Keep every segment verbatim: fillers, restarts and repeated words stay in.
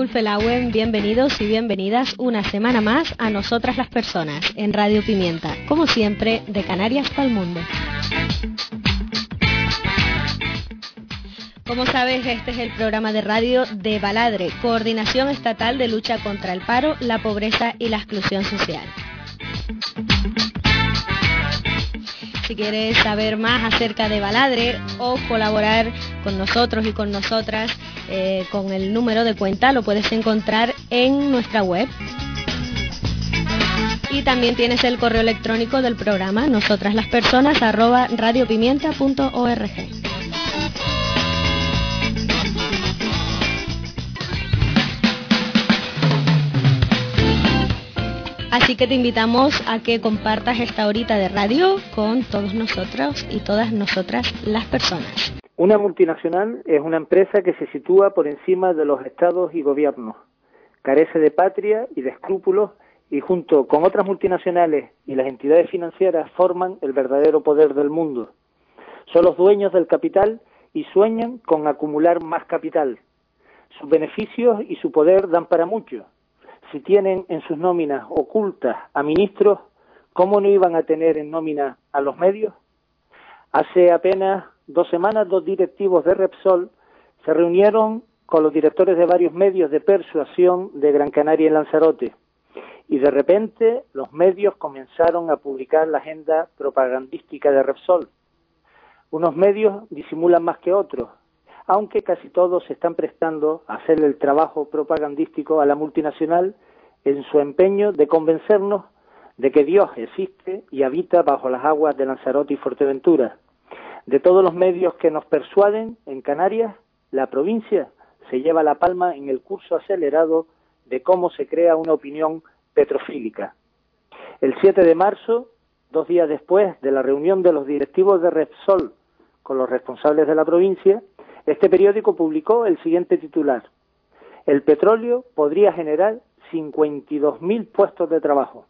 Gulfelauen, bienvenidos y bienvenidas una semana más a Nosotras las Personas, en Radio Pimienta, como siempre, de Canarias para el mundo. Como sabes, este es el programa de radio de Baladre, Coordinación Estatal de Lucha contra el Paro, la Pobreza y la Exclusión Social. Si quieres saber más acerca de Baladre o colaborar con nosotros y con nosotras eh, con el número de cuenta, lo puedes encontrar en nuestra web. Y también tienes el correo electrónico del programa, nosotraslaspersonas arroba radiopimienta punto org. Así que te invitamos a que compartas esta horita de radio con todos nosotros y todas nosotras las personas. Una multinacional es una empresa que se sitúa por encima de los estados y gobiernos, carece de patria y de escrúpulos y junto con otras multinacionales y las entidades financieras forman el verdadero poder del mundo. Son los dueños del capital y sueñan con acumular más capital. Sus beneficios y su poder dan para mucho. Si tienen en sus nóminas ocultas a ministros, ¿cómo no iban a tener en nómina a los medios? Hace apenas dos semanas, dos directivos de Repsol se reunieron con los directores de varios medios de persuasión de Gran Canaria y Lanzarote. Y de repente los medios comenzaron a publicar la agenda propagandística de Repsol. Unos medios disimulan más que otros, aunque casi todos se están prestando a hacer el trabajo propagandístico a la multinacional en su empeño de convencernos de que Dios existe y habita bajo las aguas de Lanzarote y Fuerteventura. De todos los medios que nos persuaden, en Canarias, la provincia se lleva la palma en el curso acelerado de cómo se crea una opinión petrofílica. El siete de marzo, dos días después de la reunión de los directivos de Repsol con los responsables de la provincia, este periódico publicó el siguiente titular: el petróleo podría generar cincuenta y dos mil puestos de trabajo.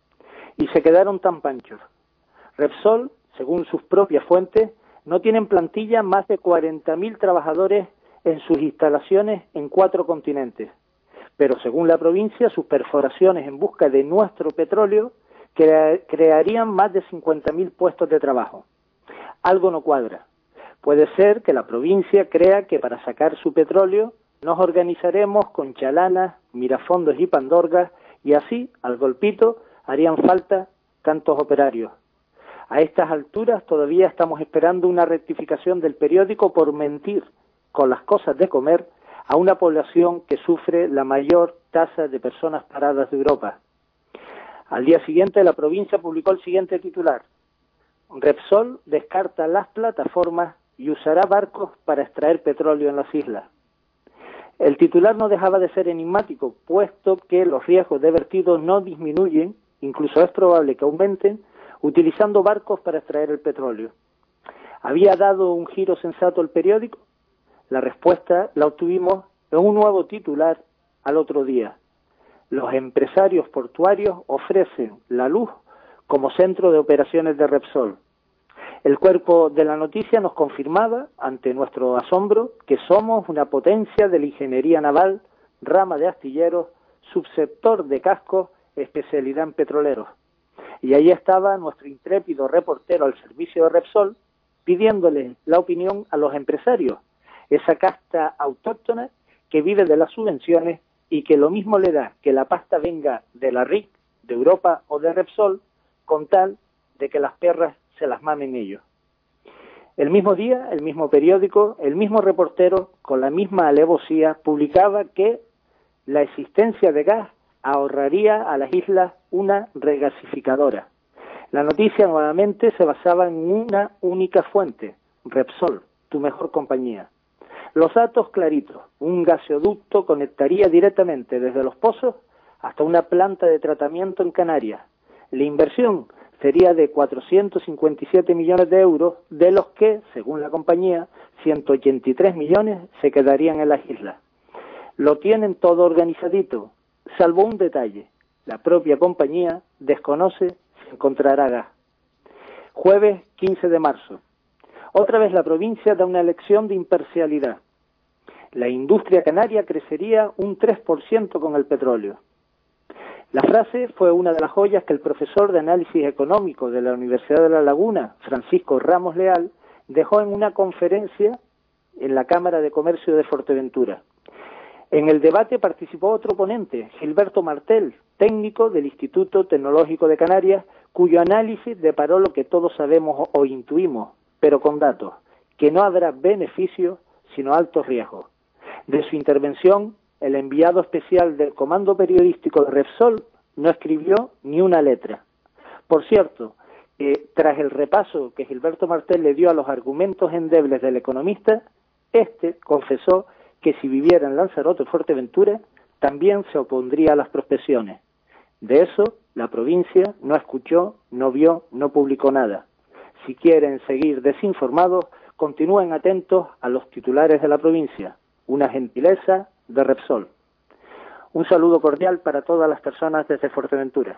Y se quedaron tan panchos. Repsol, según sus propias fuentes, no tiene en plantilla más de cuarenta mil trabajadores en sus instalaciones en cuatro continentes. Pero según la provincia, sus perforaciones en busca de nuestro petróleo crea- crearían más de cincuenta mil puestos de trabajo. Algo no cuadra. Puede ser que la provincia crea que para sacar su petróleo nos organizaremos con chalanas, mirafondos y pandorgas y así, al golpito, harían falta tantos operarios. A estas alturas todavía estamos esperando una rectificación del periódico por mentir con las cosas de comer a una población que sufre la mayor tasa de personas paradas de Europa. Al día siguiente la provincia publicó el siguiente titular: Repsol descarta las plataformas y usará barcos para extraer petróleo en las islas. El titular no dejaba de ser enigmático, puesto que los riesgos de vertido no disminuyen, incluso es probable que aumenten, utilizando barcos para extraer el petróleo. ¿Había dado un giro sensato el periódico? La respuesta la obtuvimos en un nuevo titular al otro día. Los empresarios portuarios ofrecen la luz como centro de operaciones de Repsol. El cuerpo de la noticia nos confirmaba, ante nuestro asombro, que somos una potencia de la ingeniería naval, rama de astilleros, subsector de cascos, especialidad en petroleros. Y ahí estaba nuestro intrépido reportero al servicio de Repsol, pidiéndole la opinión a los empresarios, esa casta autóctona que vive de las subvenciones y que lo mismo le da que la pasta venga de la R I C, de Europa o de Repsol, con tal de que las perras se las mamen ellos. El mismo día, el mismo periódico, el mismo reportero, con la misma alevosía, publicaba que la existencia de gas ahorraría a las islas una regasificadora. La noticia nuevamente se basaba en una única fuente: Repsol, tu mejor compañía. Los datos claritos: un gasoducto conectaría directamente desde Los Pozos hasta una planta de tratamiento en Canarias. La inversión sería de cuatrocientos cincuenta y siete millones de euros, de los que, según la compañía, ciento ochenta y tres millones se quedarían en las islas. Lo tienen todo organizadito, salvo un detalle: la propia compañía desconoce si encontrará gas. Jueves quince de marzo. Otra vez la provincia da una lección de imparcialidad. la industria canaria crecería un tres por ciento con el petróleo. La frase fue una de las joyas que el profesor de análisis económico de la Universidad de La Laguna, Francisco Ramos Leal, dejó en una conferencia en la Cámara de Comercio de Fuerteventura. En el debate participó otro ponente, Gilberto Martel, técnico del Instituto Tecnológico de Canarias, cuyo análisis deparó lo que todos sabemos o intuimos, pero con datos, que no habrá beneficios, sino altos riesgos. De su intervención, el enviado especial del Comando Periodístico de Repsol no escribió ni una letra. Por cierto, eh, tras el repaso que Gilberto Martel le dio a los argumentos endebles del economista, este confesó que si viviera en Lanzarote o Fuerteventura, también se opondría a las prospecciones. De eso, la provincia no escuchó, no vio, no publicó nada. Si quieren seguir desinformados, continúen atentos a los titulares de la provincia. Una gentileza de Repsol. Un saludo cordial para todas las personas desde Fuerteventura.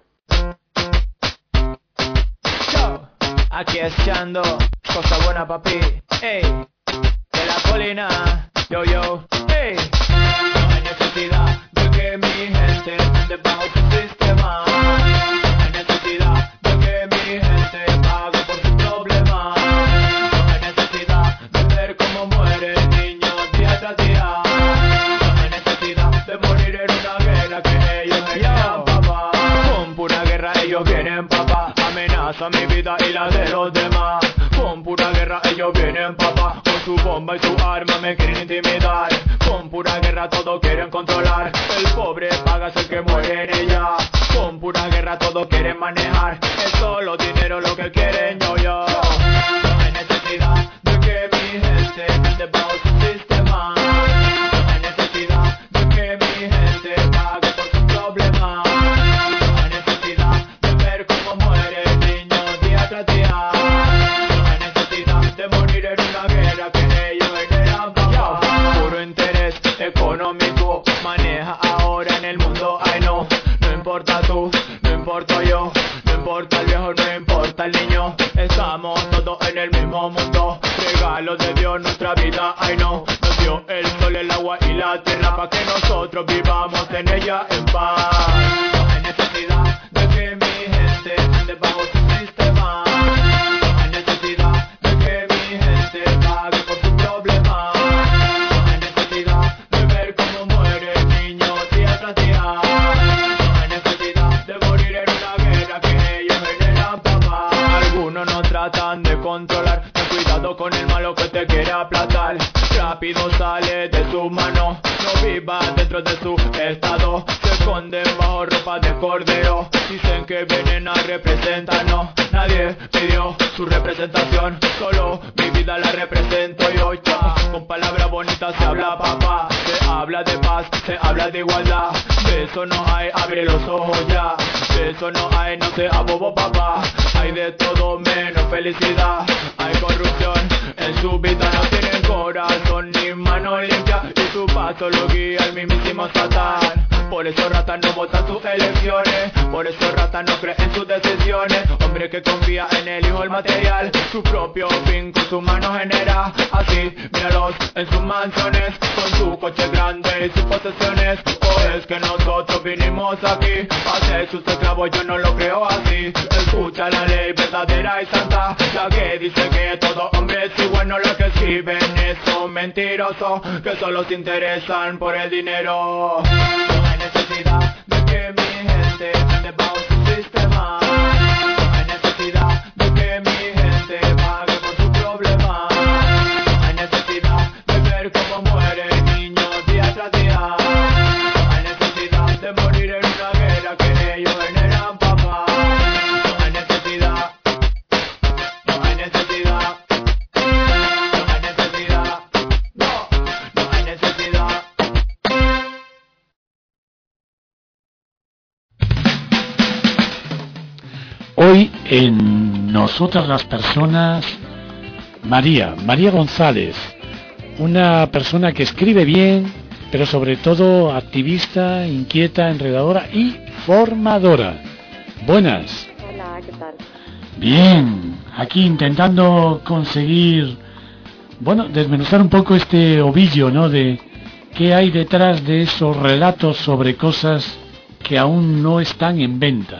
Yo, aquí echando cosa buena, papi. Ey, de la colina, yo, yo, ey. No hay necesidad de que mi gente ande bajo tu sistema. No hay necesidad de que mi gente pague por sus problemas. No hay necesidad de ver cómo muere el niño día tras día. No hay necesidad de morir en una guerra que ellos querían, papá. Con pura guerra ellos vienen, papá. Amenaza mi vida y la de los demás. Con pura guerra ellos vienen, papá. Con su bomba y su arma me quieren intimidar. Con pura guerra todo quieren controlar. El pobre paga es el que muere en ella. Con pura guerra todo quieren manejar. Es solo dinero lo que quieren, yo, yo. No hay necesidad de que mi gente ande bajo su sistema. No hay necesidad de que mi gente pague por sus problemas. No hay necesidad de ver cómo muere el niño día tras día. No hay necesidad de morir en una guerra que ellos generan, papá. Puro interés económico maneja ahora en el mundo, ay no. No importa tú, no importa yo, no importa el viejo, no importa el niño. Estamos todos en el mismo mundo. Regalo de Dios nuestra vida, ay no. Nos dio el sol, el agua y la tierra para que nosotros vivamos en ella en paz. No hay necesidad de que mi gente ande bajo su sistema. No hay necesidad de que mi gente pague por sus problemas. No hay necesidad de ver cómo muere el niño día tras día. No hay necesidad de morir en una guerra que ellos generan, papá. Algunos no tratan de controlar. Ten cuidado con el malo que te quiere aplastar. Rápido sale de su mano. No viva dentro de su estado. Se esconden bajo ropa de cordero. Dicen que vienen a representarnos. Nadie pidió su representación. Solo mi vida la represento yo, ya. Con palabras bonitas se habla, papá. Se habla de paz, se habla de igualdad. De eso no hay, abre los ojos ya. De eso no hay, no sea bobo, papá. Hay de todo menos felicidad. Hay corrupción en su vida. No tienen corazón ni mano limpia. Y su paso lo guía el mismísimo Satán. Por eso ratas no votan sus elecciones. Por eso ratas no creen en sus decisiones. Hombre que confía en el hijo el material. Su propio fin con su mano genera. Así, míralos en sus mansiones. Con su coche grande y sus posesiones. O es que nosotros vinimos aquí a ser sus esclavos, yo no lo creo así. Escucha la ley verdadera y santa, la que dice que todo hombre es igual. No lo que escriben esos mentirosos que solo se interesan por el dinero. No hay necesidad de que mi gente ande bajo su sistema. No hay necesidad de que mi gente pague por su problema. No hay necesidad de ver cómo muere el niño día tras día. No hay necesidad de morir en una guerra que ellos generan, papá. No hay necesidad. No hay necesidad. No hay necesidad. No, no hay necesidad. Hoy en Nosotras las Personas, María, María González, una persona que escribe bien, pero sobre todo activista, inquieta, enredadora y formadora. Buenas. Hola, ¿qué tal? Bien, aquí intentando conseguir, bueno, desmenuzar un poco este ovillo, ¿no?, de, ¿Qué hay detrás de esos relatos sobre cosas que aún no están en venta?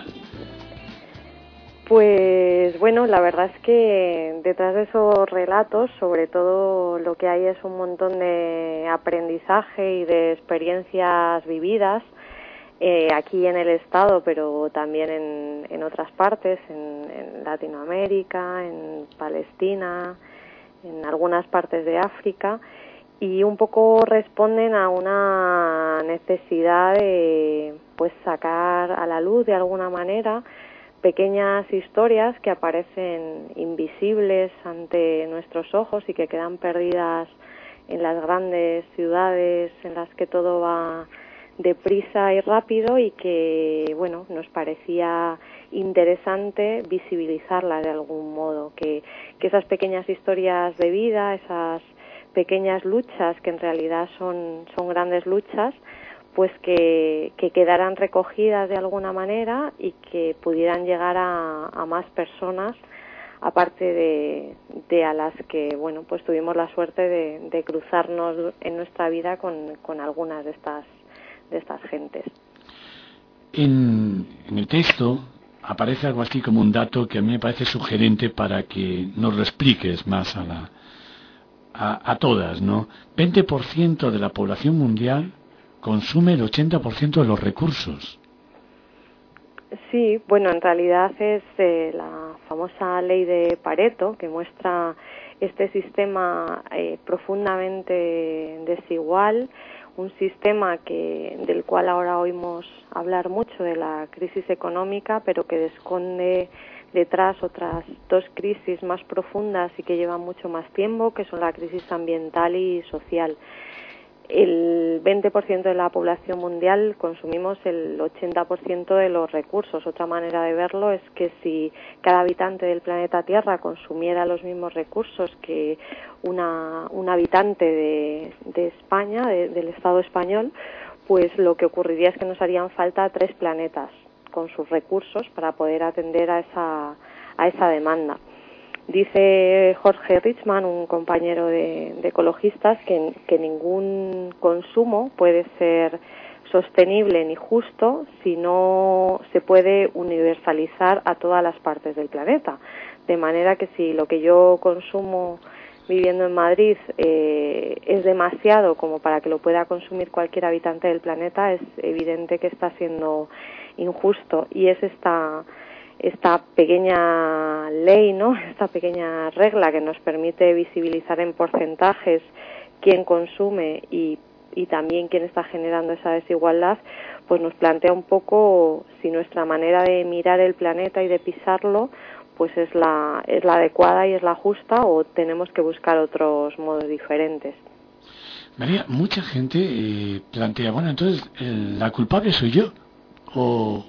Pues bueno, la verdad es que detrás de esos relatos, sobre todo lo que hay es un montón de aprendizaje y de experiencias vividas eh, aquí en el Estado, pero también en, en otras partes, en, en Latinoamérica, en Palestina, en algunas partes de África, y un poco responden a una necesidad de pues sacar a la luz de alguna manera pequeñas historias que aparecen invisibles ante nuestros ojos y que quedan perdidas en las grandes ciudades en las que todo va deprisa y rápido, y que, bueno, nos parecía interesante visibilizarlas de algún modo, que, que esas pequeñas historias de vida, esas pequeñas luchas que en realidad son, son grandes luchas, pues que, que quedaran recogidas de alguna manera y que pudieran llegar a, a más personas, aparte de, de a las que, bueno, pues tuvimos la suerte de, de cruzarnos en nuestra vida con, con algunas de estas, de estas gentes. En, en el texto aparece algo así como un dato que a mí me parece sugerente para que nos lo expliques más a, la, a, a todas, ¿no? veinte por ciento de la población mundial consume el ochenta por ciento de los recursos. Sí, bueno, en realidad es eh, la famosa ley de Pareto, que muestra este sistema eh, profundamente desigual, un sistema que del cual ahora oímos hablar mucho de la crisis económica, pero que esconde detrás otras dos crisis más profundas y que llevan mucho más tiempo, que son la crisis ambiental y social. El veinte por ciento de la población mundial consumimos el ochenta por ciento de los recursos. Otra manera de verlo es que si cada habitante del planeta Tierra consumiera los mismos recursos que una, un habitante de, de España, de, del Estado español, pues lo que ocurriría es que nos harían falta tres planetas con sus recursos para poder atender a esa, a esa demanda. Dice Jorge Richman, un compañero de, de ecologistas, que, que ningún consumo puede ser sostenible ni justo si no se puede universalizar a todas las partes del planeta. De manera que si lo que yo consumo viviendo en Madrid eh, es demasiado como para que lo pueda consumir cualquier habitante del planeta, es evidente que está siendo injusto, y es esta esta pequeña ley, ¿no? Esta pequeña regla que nos permite visibilizar en porcentajes quién consume y, y también quién está generando esa desigualdad, pues nos plantea un poco si nuestra manera de mirar el planeta y de pisarlo pues es la, es la adecuada y es la justa, o tenemos que buscar otros modos diferentes. María, mucha gente eh, plantea, bueno, entonces el, la culpable soy yo, o...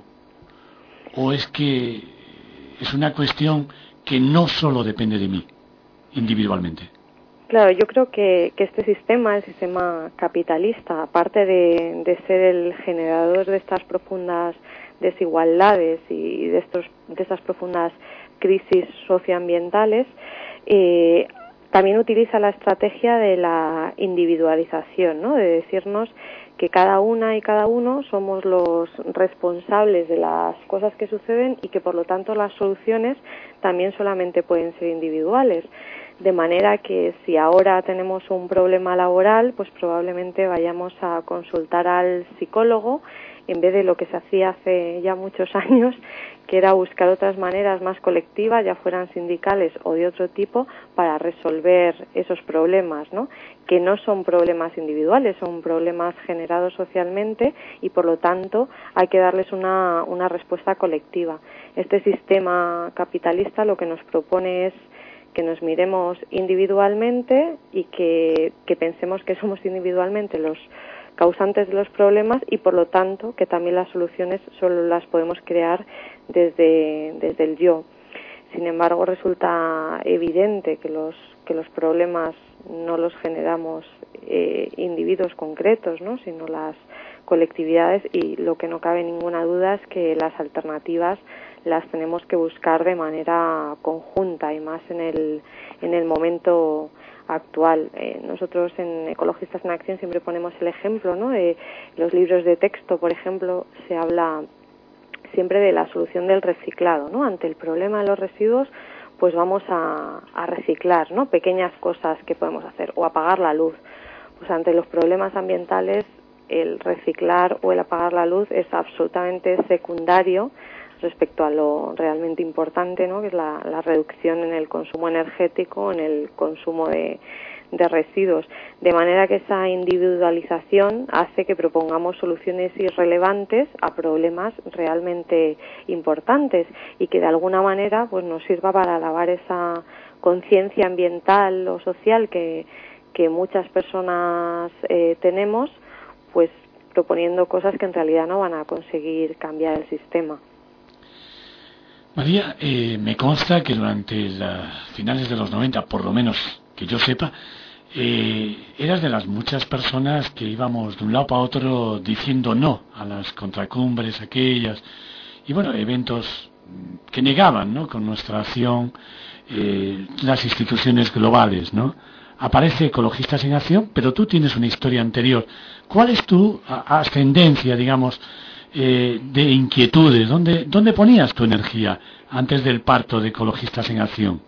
¿O es que es una cuestión que no solo depende de mí, individualmente? Claro, yo creo que, que este sistema, el sistema capitalista, aparte de, de ser el generador de estas profundas desigualdades y de, estos, de estas profundas crisis socioambientales, eh, también utiliza la estrategia de la individualización, ¿no? De decirnos que cada una y cada uno somos los responsables de las cosas que suceden y que por lo tanto las soluciones también solamente pueden ser individuales. De manera que si ahora tenemos un problema laboral, pues probablemente vayamos a consultar al psicólogo en vez de lo que se hacía hace ya muchos años, que era buscar otras maneras más colectivas, ya fueran sindicales o de otro tipo, para resolver esos problemas, ¿no? Que no son problemas individuales, son problemas generados socialmente y por lo tanto hay que darles una, una respuesta colectiva. Este sistema capitalista lo que nos propone es que nos miremos individualmente y que, que pensemos que somos individualmente los causantes de los problemas y por lo tanto que también las soluciones solo las podemos crear desde, desde el yo. Sin embargo, resulta evidente que los, que los problemas no los generamos eh, individuos concretos, ¿no? Sino las colectividades, y lo que no cabe ninguna duda es que las alternativas las tenemos que buscar de manera conjunta y más en el, en el momento actual. Eh, nosotros en Ecologistas en Acción siempre ponemos el ejemplo, ¿no? De los libros de texto, por ejemplo, se habla siempre de la solución del reciclado, ¿no? Ante el problema de los residuos, pues vamos a, a reciclar, ¿no? Pequeñas cosas que podemos hacer, o apagar la luz. Pues ante los problemas ambientales, el reciclar o el apagar la luz es absolutamente secundario respecto a lo realmente importante, ¿no? Que es la, la reducción en el consumo energético, en el consumo de, de residuos. De manera que esa individualización hace que propongamos soluciones irrelevantes a problemas realmente importantes y que de alguna manera pues nos sirva para lavar esa conciencia ambiental o social que, que muchas personas eh, tenemos, pues proponiendo cosas que en realidad no van a conseguir cambiar el sistema. María, eh, me consta que durante las finales de los noventa, por lo menos que yo sepa, eh, eras de las muchas personas que íbamos de un lado para otro diciendo no a las contracumbres aquellas y bueno, eventos que negaban, ¿no? Con nuestra acción eh, las instituciones globales, ¿no? Aparece Ecologistas en Acción, pero tú tienes una historia anterior. ¿Cuál es tu ascendencia, digamos, eh, de inquietudes? ¿Dónde, ¿Dónde ponías tu energía antes del parto de Ecologistas en Acción?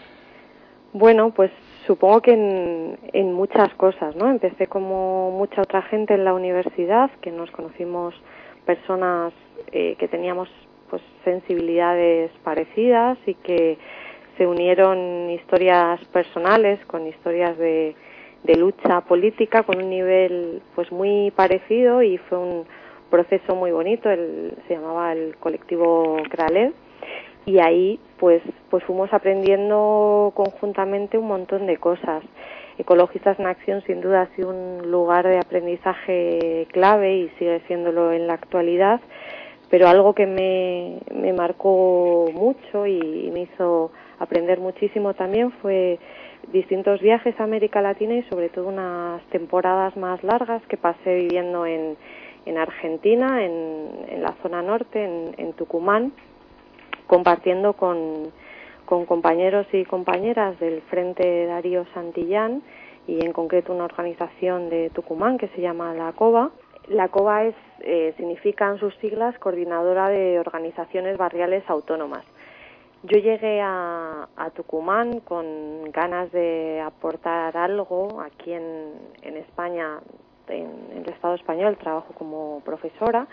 Bueno, pues supongo que en, en muchas cosas, ¿no? Empecé como mucha otra gente en la universidad, que nos conocimos personas eh, que teníamos pues sensibilidades parecidas y que se unieron historias personales con historias de, de lucha política con un nivel pues muy parecido, y fue un proceso muy bonito. El, se llamaba el colectivo Kralev, y ahí pues pues fuimos aprendiendo conjuntamente un montón de cosas. Ecologistas en Acción sin duda ha sido un lugar de aprendizaje clave y sigue siéndolo en la actualidad, pero algo que me, me marcó mucho y me hizo aprender muchísimo también fue distintos viajes a América Latina y sobre todo unas temporadas más largas que pasé viviendo en, en Argentina, en, en la zona norte, en, en Tucumán, compartiendo con, con compañeros y compañeras del Frente Darío Santillán y en concreto una organización de Tucumán que se llama La COBA. La COBA es, eh, significan sus siglas Coordinadora de Organizaciones Barriales Autónomas. Yo llegué a, a Tucumán con ganas de aportar algo. Aquí en, en España, en, en el Estado español, trabajo como profesora,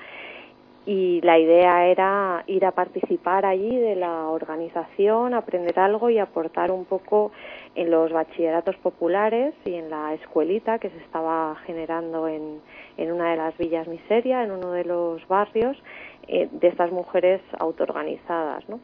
y la idea era ir a participar allí de la organización, aprender algo y aportar un poco en los bachilleratos populares y en la escuelita que se estaba generando en, en una de las villas miseria, en uno de los barrios, eh, de estas mujeres autoorganizadas, ¿no?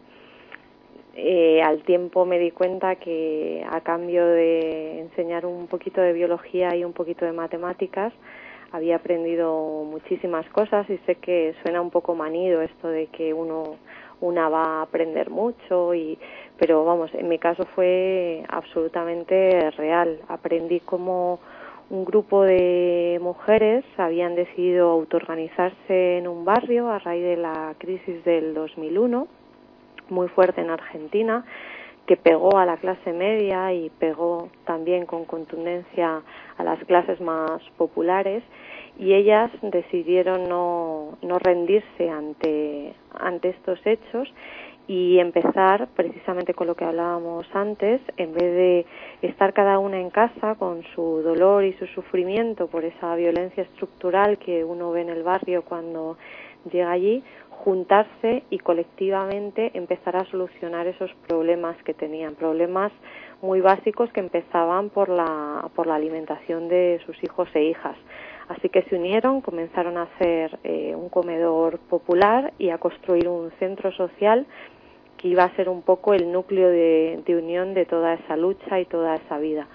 Eh, al tiempo me di cuenta que a cambio de enseñar un poquito de biología y un poquito de matemáticas había aprendido muchísimas cosas, y sé que suena un poco manido esto de que uno una va a aprender mucho, y pero vamos, en mi caso fue absolutamente real. Aprendí cómo un grupo de mujeres habían decidido autoorganizarse en un barrio a raíz de la crisis del dos mil uno, muy fuerte en Argentina, que pegó a la clase media y pegó también con contundencia a las clases más populares, y ellas decidieron no, no rendirse ante, ante estos hechos y empezar precisamente con lo que hablábamos antes. En vez de estar cada una en casa con su dolor y su sufrimiento por esa violencia estructural que uno ve en el barrio cuando llega allí, juntarse y colectivamente empezar a solucionar esos problemas que tenían, problemas muy básicos que empezaban por la, por la alimentación de sus hijos e hijas. Así que se unieron, comenzaron a hacer eh, un comedor popular y a construir un centro social que iba a ser un poco el núcleo de, de unión de toda esa lucha y toda esa vida.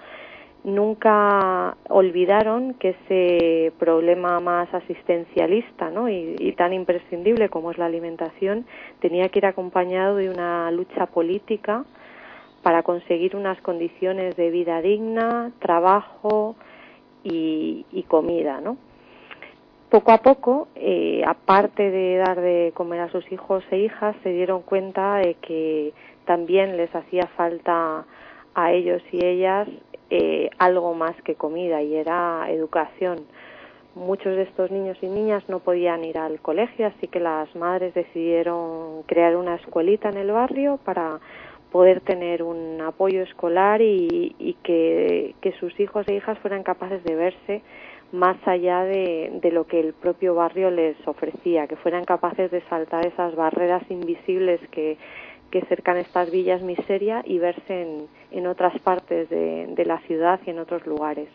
Nunca olvidaron que ese problema más asistencialista, ¿no? y, y tan imprescindible como es la alimentación tenía que ir acompañado de una lucha política para conseguir unas condiciones de vida digna, trabajo y, y comida, ¿no? Poco a poco, eh, aparte de dar de comer a sus hijos e hijas, se dieron cuenta de que también les hacía falta a ellos y ellas eh, algo más que comida, y era educación. Muchos de estos niños y niñas no podían ir al colegio, así que las madres decidieron crear una escuelita en el barrio para poder tener un apoyo escolar y, y que, que sus hijos e hijas fueran capaces de verse más allá de, de lo que el propio barrio les ofrecía, que fueran capaces de saltar esas barreras invisibles que, que cercan estas villas miseria y verse en, en otras partes de, de la ciudad y en otros lugares.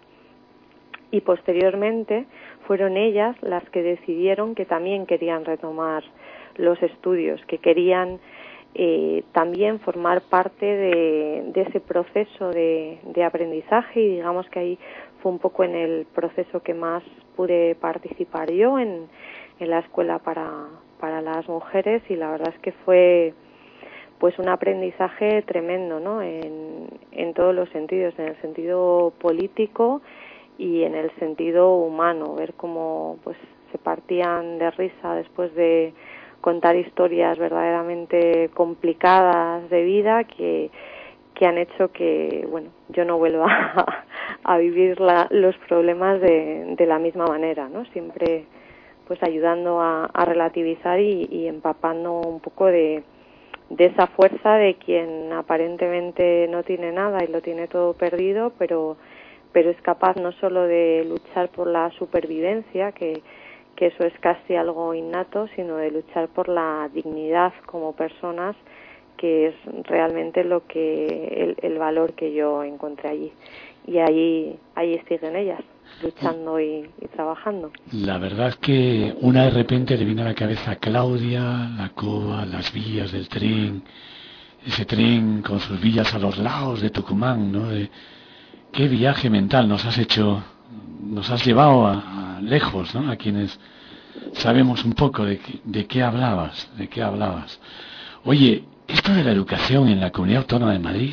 Y posteriormente fueron ellas las que decidieron que también querían retomar los estudios, que querían eh, también formar parte de, de ese proceso de, de aprendizaje, y digamos que ahí fue un poco en el proceso que más pude participar yo en, en la escuela para, para las mujeres, y la verdad es que fue pues un aprendizaje tremendo, ¿no? En, en todos los sentidos, en el sentido político y en el sentido humano, ver cómo pues se partían de risa después de contar historias verdaderamente complicadas de vida que, que han hecho que, bueno, yo no vuelva a, a vivir la, los problemas de, de la misma manera, ¿no? Siempre pues ayudando a, a relativizar y, y empapando un poco de, de esa fuerza de quien aparentemente no tiene nada y lo tiene todo perdido, pero pero es capaz no solo de luchar por la supervivencia, que, que eso es casi algo innato, sino de luchar por la dignidad como personas, que es realmente lo que el, el valor que yo encontré allí. Y ahí, ahí siguen ellas, luchando y, y trabajando. La verdad es que una de repente le viene a la cabeza Claudia, la cova, las vías del tren, ese tren con sus vías a los lados de Tucumán, ¿no? De, qué viaje mental nos has hecho, nos has llevado a, a lejos, ¿no? A quienes sabemos un poco de, de qué hablabas, de qué hablabas. Oye, esto de la educación en la Comunidad Autónoma de Madrid,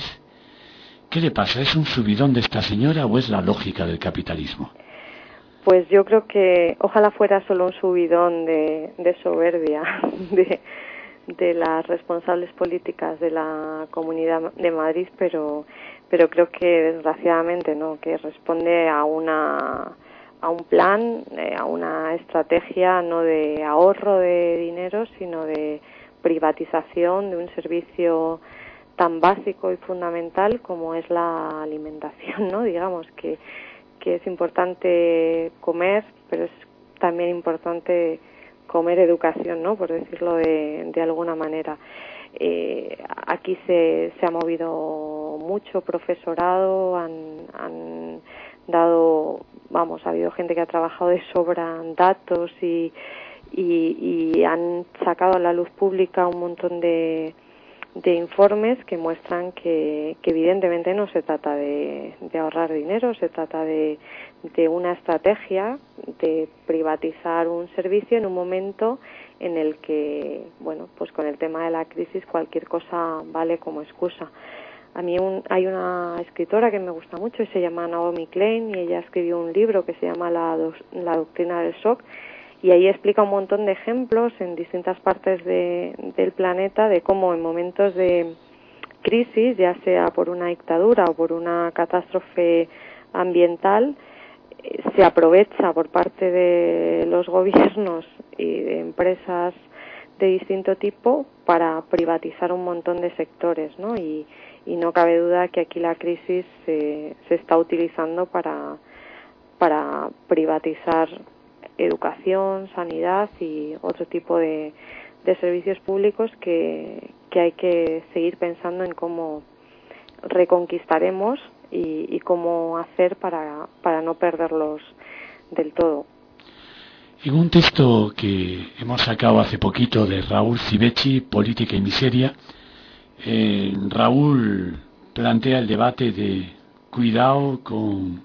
¿qué le pasa? ¿Es un subidón de esta señora o es la lógica del capitalismo? Pues yo creo que ojalá fuera solo un subidón de, de soberbia de, de las responsables políticas de la Comunidad de Madrid, pero pero creo que desgraciadamente no, que responde a una a un plan, eh, a una estrategia no de ahorro de dinero, sino de privatización de un servicio tan básico y fundamental como es la alimentación, ¿no? Digamos que que es importante comer, pero es también importante comer educación, ¿no? Por decirlo de, de alguna manera. Eh, aquí se, se ha movido mucho profesorado, han, han dado, vamos, ha habido gente que ha trabajado de sobra en datos y, y, y han sacado a la luz pública un montón de, de informes que muestran que, que evidentemente no se trata de, de ahorrar dinero, se trata de, de una estrategia de privatizar un servicio en un momento en el que, bueno, pues con el tema de la crisis cualquier cosa vale como excusa. A mí un, hay una escritora que me gusta mucho y se llama Naomi Klein, y ella escribió un libro que se llama La, do, la doctrina del shock, y ahí explica un montón de ejemplos en distintas partes de, del planeta de cómo en momentos de crisis, ya sea por una dictadura o por una catástrofe ambiental, eh, se aprovecha por parte de los gobiernos y de empresas de distinto tipo para privatizar un montón de sectores, ¿no? Y, y no cabe duda que aquí la crisis se, se está utilizando para, para privatizar educación, sanidad y otro tipo de, de servicios públicos que, que hay que seguir pensando en cómo reconquistaremos y, y cómo hacer para, para no perderlos del todo. En un texto que hemos sacado hace poquito de Raúl Civechi, Política y Miseria, eh, Raúl plantea el debate de cuidado con,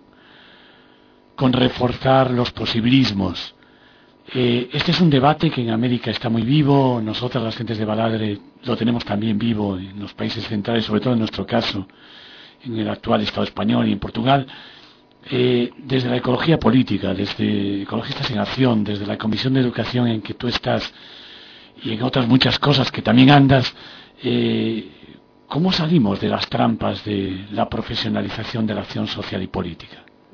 con reforzar los posibilismos. Eh, este es un debate que en América está muy vivo, nosotras las gentes de Baladre lo tenemos también vivo en los países centrales, sobre todo en nuestro caso, en el actual Estado español y en Portugal. Eh, desde la ecología política, desde Ecologistas en Acción, desde la Comisión de Educación en que tú estás y en otras muchas cosas que también andas, eh, ¿cómo salimos de las trampas de la profesionalización de la acción social y política?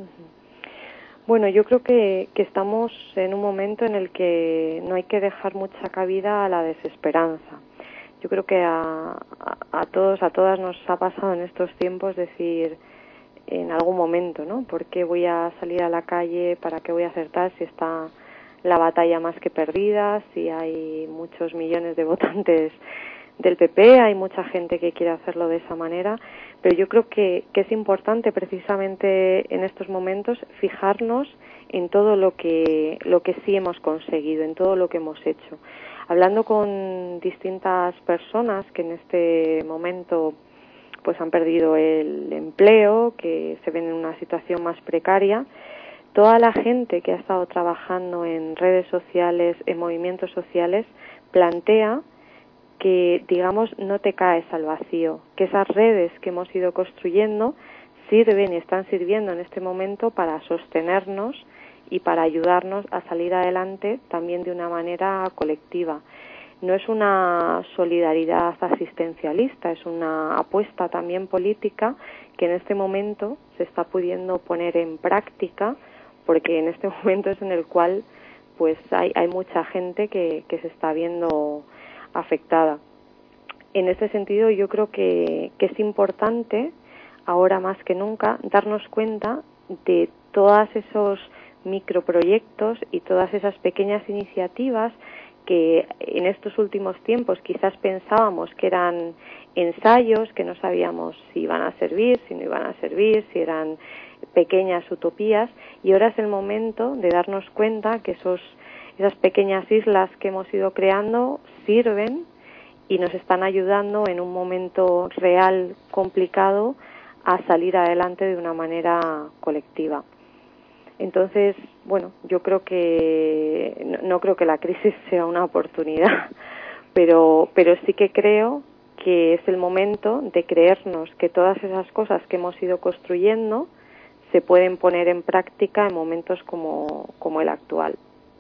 Bueno, yo creo que, que estamos en un momento en el que no hay que dejar mucha cabida a la desesperanza. Yo creo que a, a, a todos, a todas nos ha pasado en estos tiempos decir en algún momento, ¿no? ¿Por qué voy a salir a la calle? ¿Para qué voy a hacer tal si está la batalla más que perdida? Si hay muchos millones de votantes del P P, hay mucha gente que quiere hacerlo de esa manera, pero yo creo que, que es importante precisamente en estos momentos fijarnos en todo lo que, lo que sí hemos conseguido, en todo lo que hemos hecho. Hablando con distintas personas que en este momento pues han perdido el empleo, que se ven en una situación más precaria, toda la gente que ha estado trabajando en redes sociales, en movimientos sociales, plantea que, digamos, no te caes al vacío, que esas redes que hemos ido construyendo sirven y están sirviendo en este momento para sostenernos y para ayudarnos a salir adelante también de una manera colectiva. No es una solidaridad asistencialista, es una apuesta también política que en este momento se está pudiendo poner en práctica, porque en este momento es en el cual pues hay, hay mucha gente que, que se está viendo afectada. En este sentido, yo creo que, que es importante, ahora más que nunca, darnos cuenta de todos esos microproyectos y todas esas pequeñas iniciativas que en estos últimos tiempos quizás pensábamos que eran ensayos, que no sabíamos si iban a servir, si no iban a servir, si eran pequeñas utopías, y ahora es el momento de darnos cuenta que esos esas pequeñas islas que hemos ido creando sirven y nos están ayudando en un momento real complicado a salir adelante de una manera colectiva. Entonces, bueno, yo creo que no, no creo que la crisis sea una oportunidad, pero pero sí que creo que es el momento de creernos que todas esas cosas que hemos ido construyendo se pueden poner en práctica en momentos como, como el actual.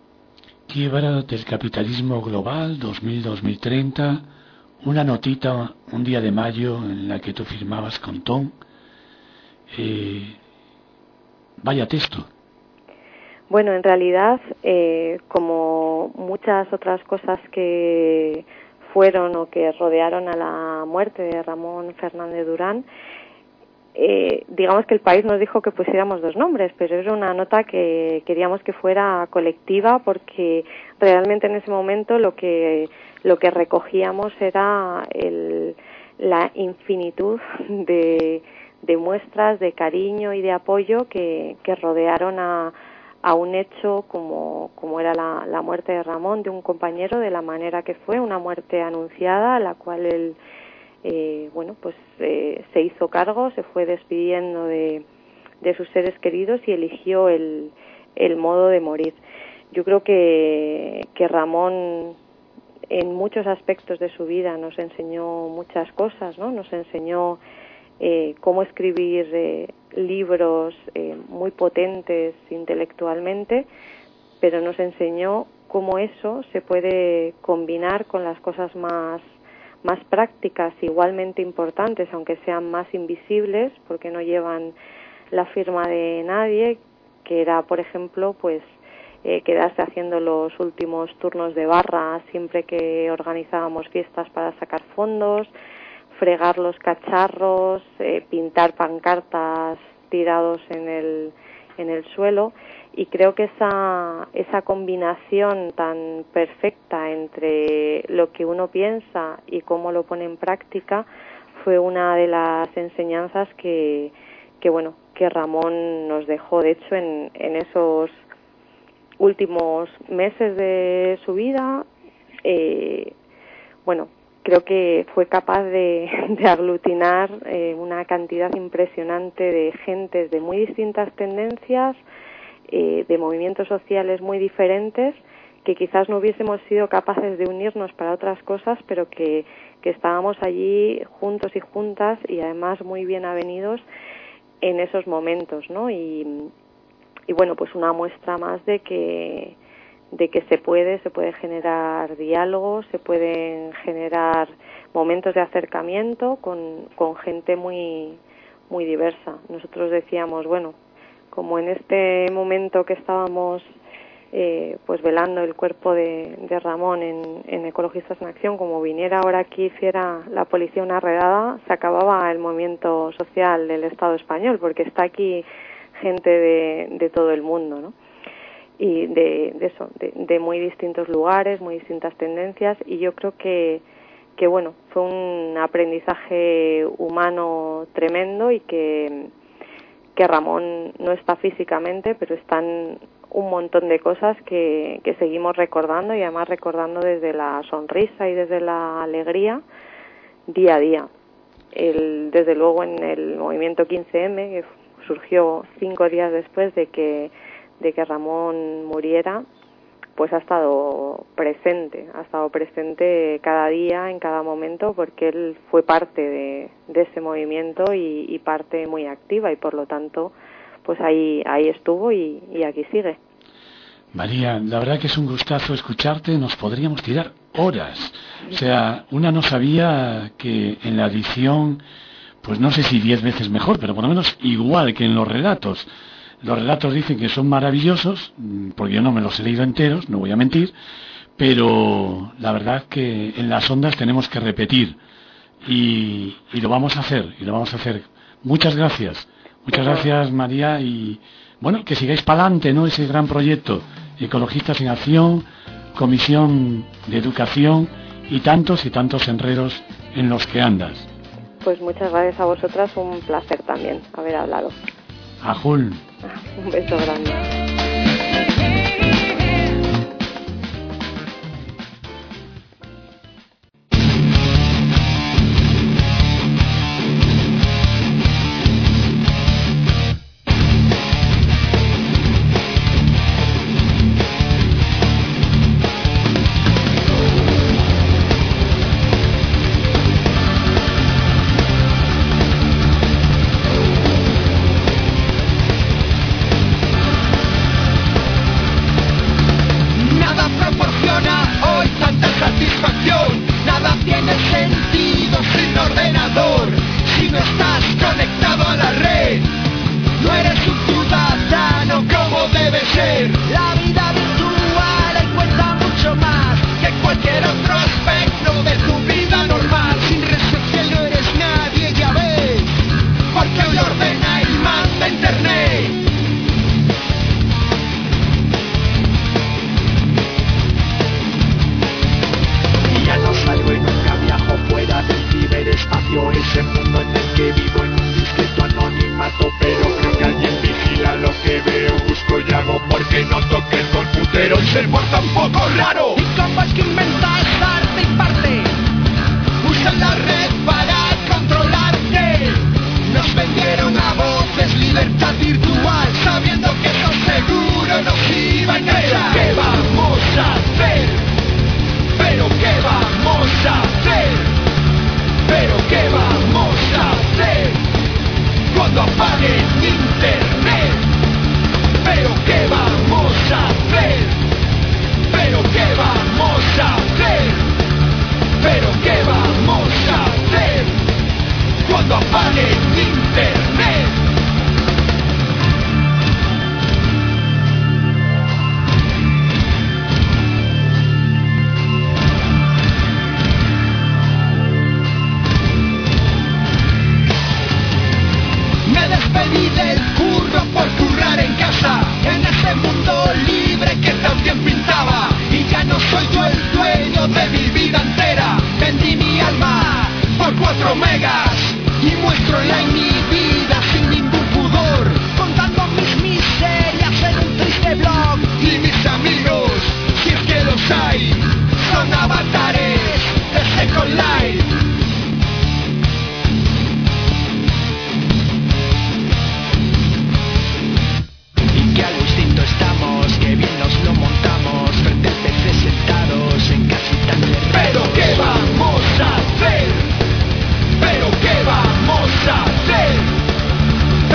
Quiebra del capitalismo global dos mil a dos mil treinta, una notita un día de mayo en la que tú firmabas con Tom. Eh, vaya texto. Bueno, en realidad, eh, como muchas otras cosas que fueron o que rodearon a la muerte de Ramón Fernández Durán, Eh, digamos que el país nos dijo que pusiéramos dos nombres, pero era una nota que queríamos que fuera colectiva, porque realmente en ese momento lo que lo que recogíamos era el, la infinitud de, de muestras de cariño y de apoyo que, que rodearon a, a un hecho como, como era la, la muerte de Ramón, de un compañero, de la manera que fue, una muerte anunciada, a la cual él Eh, bueno, pues eh, se hizo cargo, se fue despidiendo de, de sus seres queridos y eligió el, el modo de morir. Yo creo que, que Ramón en muchos aspectos de su vida nos enseñó muchas cosas, ¿no? Nos enseñó eh, cómo escribir eh, libros eh, muy potentes intelectualmente, pero nos enseñó cómo eso se puede combinar con las cosas más más prácticas, igualmente importantes, aunque sean más invisibles, porque no llevan la firma de nadie, que era, por ejemplo, pues eh, quedarse haciendo los últimos turnos de barra siempre que organizábamos fiestas para sacar fondos, fregar los cacharros, eh, pintar pancartas tirados en el en el suelo. Y creo que esa, esa combinación tan perfecta entre lo que uno piensa y cómo lo pone en práctica fue una de las enseñanzas que, que bueno, que Ramón nos dejó. De hecho, en, en esos últimos meses de su vida, eh, bueno, creo que fue capaz de, de aglutinar eh, una cantidad impresionante de gentes de muy distintas tendencias, Eh, de movimientos sociales muy diferentes, que quizás no hubiésemos sido capaces de unirnos para otras cosas, pero que, que estábamos allí juntos y juntas y además muy bien avenidos en esos momentos, ¿no? Y, y bueno, pues una muestra más de que de que se puede, se puede generar diálogo, se pueden generar momentos de acercamiento con, con gente muy, muy diversa. Nosotros decíamos, bueno, como en este momento que estábamos eh, pues velando el cuerpo de, de Ramón en, en Ecologistas en Acción, como viniera ahora aquí, hiciera la policía una redada, se acababa el movimiento social del Estado español, porque está aquí gente de, de todo el mundo, ¿no? Y de, de eso, de, de muy distintos lugares, muy distintas tendencias, y yo creo que, que bueno, fue un aprendizaje humano tremendo y que, que Ramón no está físicamente, pero están un montón de cosas que, que seguimos recordando, y además recordando desde la sonrisa y desde la alegría día a día. El, desde luego en el movimiento quince eme, que surgió cinco días después de que de que Ramón muriera, pues ha estado presente, ha estado presente cada día, en cada momento, porque él fue parte de, de ese movimiento y, y parte muy activa, y por lo tanto, pues ahí ahí estuvo y, y aquí sigue. María, la verdad que es un gustazo escucharte, nos podríamos tirar horas. O sea, una no sabía que en la edición, pues no sé si diez veces mejor, pero por lo menos igual que en los relatos. Los relatos dicen que son maravillosos, porque yo no me los he leído enteros, no voy a mentir, pero la verdad que en las ondas tenemos que repetir, y, y lo vamos a hacer, y lo vamos a hacer. Muchas gracias, muchas gracias, María, y bueno, que sigáis para adelante, ¿no? Ese gran proyecto, Ecologistas en Acción, Comisión de Educación y tantos y tantos enredos en los que andas. Pues muchas gracias a vosotras, un placer también haber hablado. Ajul. Un beso grande.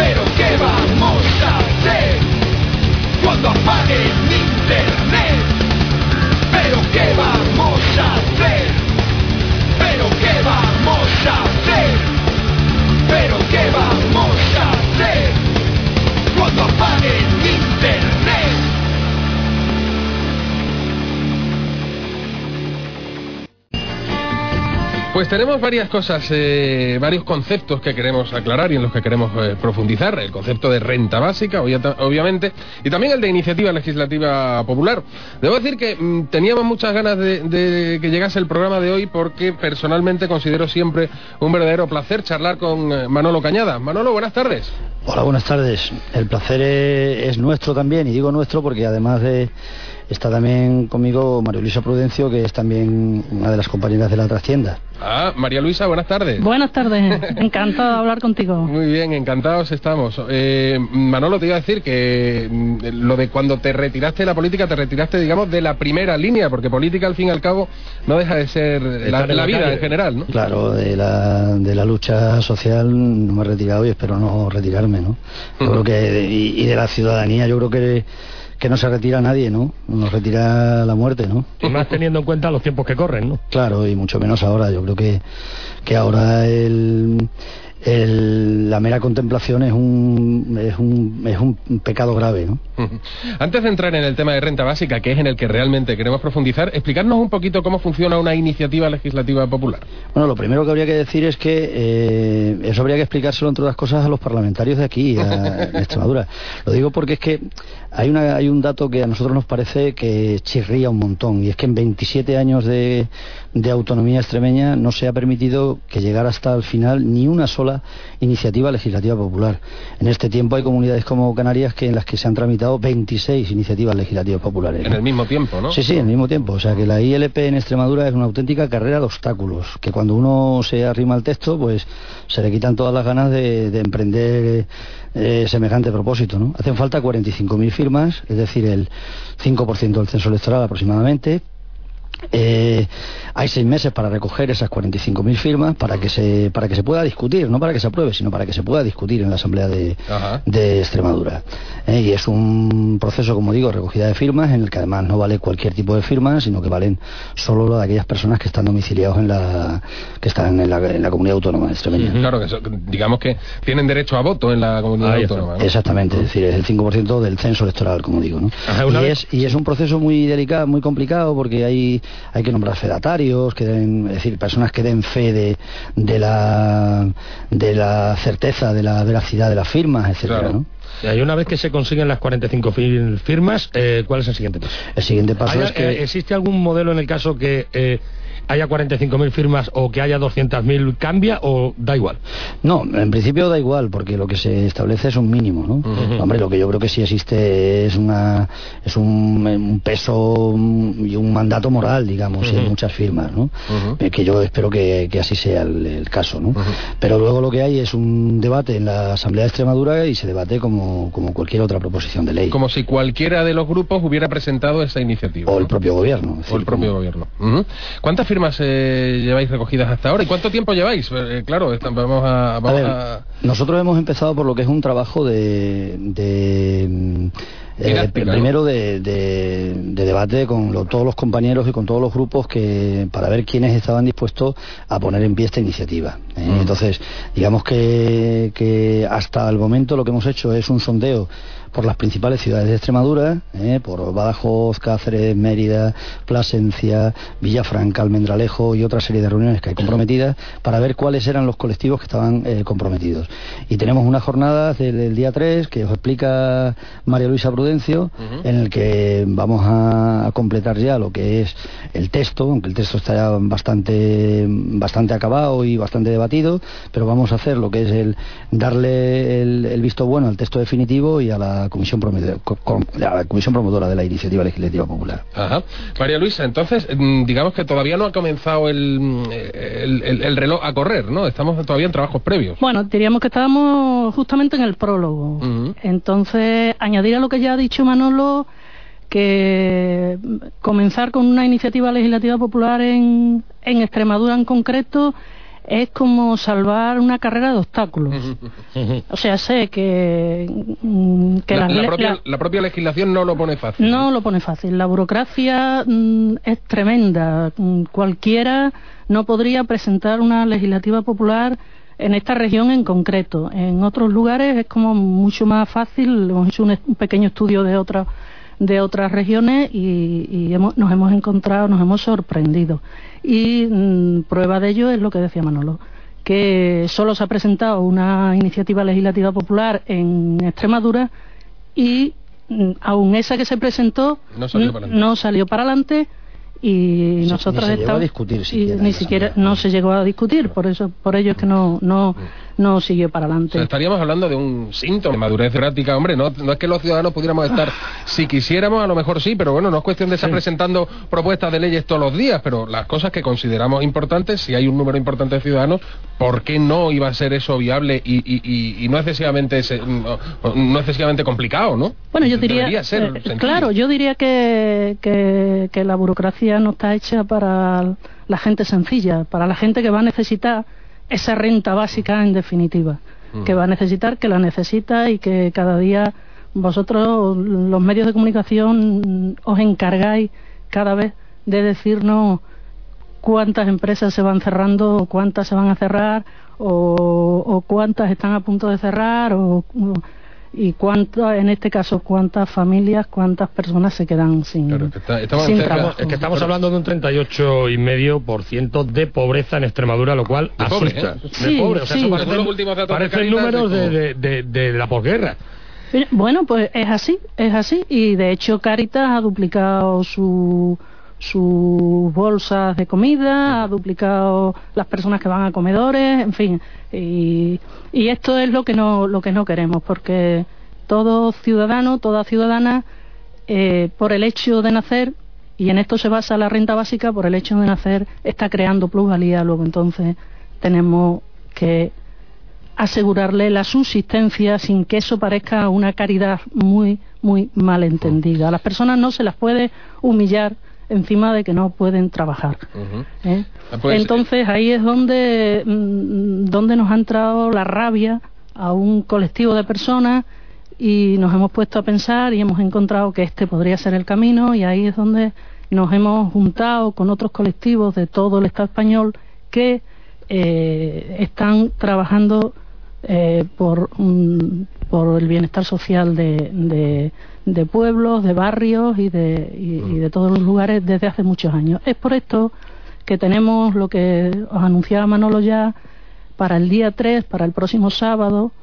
Cuando apague internet. qué vamos a hacer, pero qué vamos a hacer, pero qué vamos a hacer cuando apaguen internet. Pues tenemos varias cosas, eh, varios conceptos que queremos aclarar y en los que queremos eh, profundizar. El concepto de renta básica, obviamente, y también el de iniciativa legislativa popular. Debo decir que mmm, teníamos muchas ganas de, de que llegase el programa de hoy porque personalmente considero siempre un verdadero placer charlar con eh, Manolo Cañada. Manolo, buenas tardes. Hola, buenas tardes. El placer es, es nuestro también, y digo nuestro porque además de... está también conmigo María Luisa Prudencio, que es también una de las compañeras de la trastienda. Ah, María Luisa, buenas tardes. Buenas tardes, encantado de hablar contigo. Muy bien, encantados estamos. Eh, Manolo, te iba a decir que lo de cuando te retiraste de la política, te retiraste, digamos, de la primera línea, porque política, al fin y al cabo, no deja de ser la, la vida calle. En general, ¿no? Claro, de la, de la lucha social no me he retirado y espero no retirarme, ¿no? Yo uh-huh. creo que, y, y de la ciudadanía, yo creo que que no se retira nadie, ¿no? Nos retira la muerte, ¿no? Y más teniendo en cuenta los tiempos que corren, ¿no? Claro, y mucho menos ahora. Yo creo que, que ahora el, el, la mera contemplación es un, es un, es un pecado grave, ¿no? Antes de entrar en el tema de renta básica, que es en el que realmente queremos profundizar, explicarnos un poquito cómo funciona una iniciativa legislativa popular. Bueno, lo primero que habría que decir es que eh, eso habría que explicárselo, entre otras cosas, a los parlamentarios de aquí, a, en Extremadura. Lo digo porque es que hay, una, hay un dato que a nosotros nos parece que chirría un montón, y es que en veintisiete años de, de autonomía extremeña no se ha permitido que llegara hasta el final ni una sola iniciativa legislativa popular. En este tiempo hay comunidades como Canarias que en las que se han tramitado veintiséis iniciativas legislativas populares, ¿no? En el mismo tiempo, ¿no? Sí, sí, en el mismo tiempo. O sea que la I L P en Extremadura es una auténtica carrera de obstáculos, que cuando uno se arrima al texto, pues se le quitan todas las ganas de, de emprender eh, semejante propósito, ¿no? Hacen falta cuarenta y cinco mil firmas, es decir, el cinco por ciento del censo electoral aproximadamente. Eh, hay seis meses para recoger esas cuarenta y cinco mil firmas para que se para que se pueda discutir, no para que se apruebe, sino para que se pueda discutir en la Asamblea de, de Extremadura. Eh, y es un proceso, como digo, recogida de firmas, en el que además no vale cualquier tipo de firma, sino que valen solo lo de aquellas personas que están domiciliados en la que están en la, en la comunidad autónoma de Extremadura. Claro, que so, digamos que tienen derecho a voto en la comunidad Ahí autónoma, ¿no? Exactamente, es decir, es el cinco por ciento del censo electoral, como digo, ¿no? Ajá, y, es, y es un proceso muy delicado, muy complicado, porque hay hay que nombrar fedatarios, que den, es decir, personas que den fe de, de la de la certeza de la veracidad de las firmas, etcétera, claro. ¿no? Y una vez que se consiguen las cuarenta y cinco mil firmas, eh, ¿cuál es el siguiente paso? El siguiente paso ¿Hay, es que... eh, ¿Existe algún modelo en el caso que eh, haya cuarenta y cinco mil firmas o que haya doscientas mil, cambia o da igual? No, en principio da igual, porque lo que se establece es un mínimo, ¿no? Uh-huh. Hombre, lo que yo creo que sí existe es una es un, un peso y un mandato moral, digamos, uh-huh. en muchas firmas, ¿no? Uh-huh. Eh, que yo espero que, que así sea el, el caso, ¿no? Uh-huh. Pero luego lo que hay es un debate en la Asamblea de Extremadura y se debate como, como cualquier otra proposición de ley. Como si cualquiera de los grupos hubiera presentado esa iniciativa. O ¿no? el propio gobierno. Decir, o el propio como... gobierno. Uh-huh. ¿Cuántas firmas eh, lleváis recogidas hasta ahora? ¿Y cuánto tiempo lleváis? Eh, claro, está, vamos a... Vamos a, ver, a... Nosotros hemos empezado por lo que es un trabajo de... de Eh, primero de, de, de debate con lo, todos los compañeros y con todos los grupos que para ver quiénes estaban dispuestos a poner en pie esta iniciativa. ¿eh? Mm. Entonces, digamos que, que hasta el momento lo que hemos hecho es un sondeo por las principales ciudades de Extremadura, eh, por Badajoz, Cáceres, Mérida, Plasencia, Villafranca, Almendralejo y otra serie de reuniones que hay comprometidas para ver cuáles eran los colectivos que estaban eh, comprometidos. Y tenemos una jornada del, del día tres que os explica María Luisa Prudencio, uh-huh. en el que vamos a, a completar ya lo que es el texto, aunque el texto está ya bastante, bastante acabado y bastante debatido, pero vamos a hacer lo que es el darle el, el visto bueno al texto definitivo y a la comisión promotora, la comisión promotora de la iniciativa legislativa popular. Ajá. María Luisa, entonces digamos que todavía no ha comenzado el, el, el, el reloj a correr, ¿no? Estamos todavía en trabajos previos. Bueno, diríamos que estábamos justamente en el prólogo. Uh-huh. Entonces, añadir a lo que ya ha dicho Manolo, que comenzar con una iniciativa legislativa popular en, en Extremadura en concreto es como salvar una carrera de obstáculos. O sea, sé que... que la, la, la, propia, la, la propia legislación no lo pone fácil. No ¿eh? lo pone fácil. La burocracia mm, es tremenda. Cualquiera no podría presentar una legislativa popular en esta región en concreto. En otros lugares es como mucho más fácil. Hemos hecho un, un pequeño estudio de otras de otras regiones y, y hemos, nos hemos encontrado, nos hemos sorprendido. Y mmm, prueba de ello es lo que decía Manolo, que solo se ha presentado una iniciativa legislativa popular en Extremadura y mmm, aún esa que se presentó no salió para adelante, no salió para adelante y sí, nosotros ni se estamos, llegó a discutir siquiera, ni siquiera no se llegó a discutir, por eso por ello es que no no no siguió para adelante. O sea, estaríamos hablando de un síntoma de madurez democrática, hombre, no, no es que los ciudadanos pudiéramos estar, si quisiéramos a lo mejor sí, pero bueno, no es cuestión de estar sí. presentando propuestas de leyes todos los días, pero las cosas que consideramos importantes, si hay un número importante de ciudadanos, ¿por qué no iba a ser eso viable y, y, y, y no excesivamente no, no excesivamente complicado, ¿no? Bueno, yo diría, Debería ser eh, claro, yo diría que, que, que la burocracia no está hecha para la gente sencilla, para la gente que va a necesitar esa renta básica en definitiva, mm. que va a necesitar, que la necesita y que cada día vosotros, los medios de comunicación, os encargáis cada vez de decirnos cuántas empresas se van cerrando, o cuántas se van a cerrar, o, o cuántas están a punto de cerrar, o, o y cuántas, en este caso, cuántas familias, cuántas personas se quedan sin, claro, que está, estamos sin cerca, trabajo. Es que estamos hablando de un treinta y ocho coma cinco por ciento de pobreza en Extremadura, lo cual de asusta. Pobre, ¿eh? De sí, pobre, o sea, sí. eso parecen, parecen números de, de, de, de la posguerra. Bueno, pues es así, es así, y de hecho Cáritas ha duplicado su sus bolsas de comida, ha duplicado las personas que van a comedores, en fin, y, y esto es lo que no lo que no queremos, porque todo ciudadano, toda ciudadana, eh, por el hecho de nacer, y en esto se basa la renta básica, por el hecho de nacer está creando plusvalía, luego entonces tenemos que asegurarle la subsistencia sin que eso parezca una caridad muy, muy mal entendida. A las personas no se las puede humillar encima de que no pueden trabajar. Uh-huh. ¿eh? Pues, entonces ahí es donde donde nos ha entrado la rabia a un colectivo de personas y nos hemos puesto a pensar y hemos encontrado que este podría ser el camino, y ahí es donde nos hemos juntado con otros colectivos de todo el Estado español que eh, están trabajando eh, por un, por el bienestar social de, de de pueblos, de barrios y de, y, y de todos los lugares desde hace muchos años. Es por esto que tenemos lo que os anunciaba Manolo ya para el día tres, para el próximo sábado,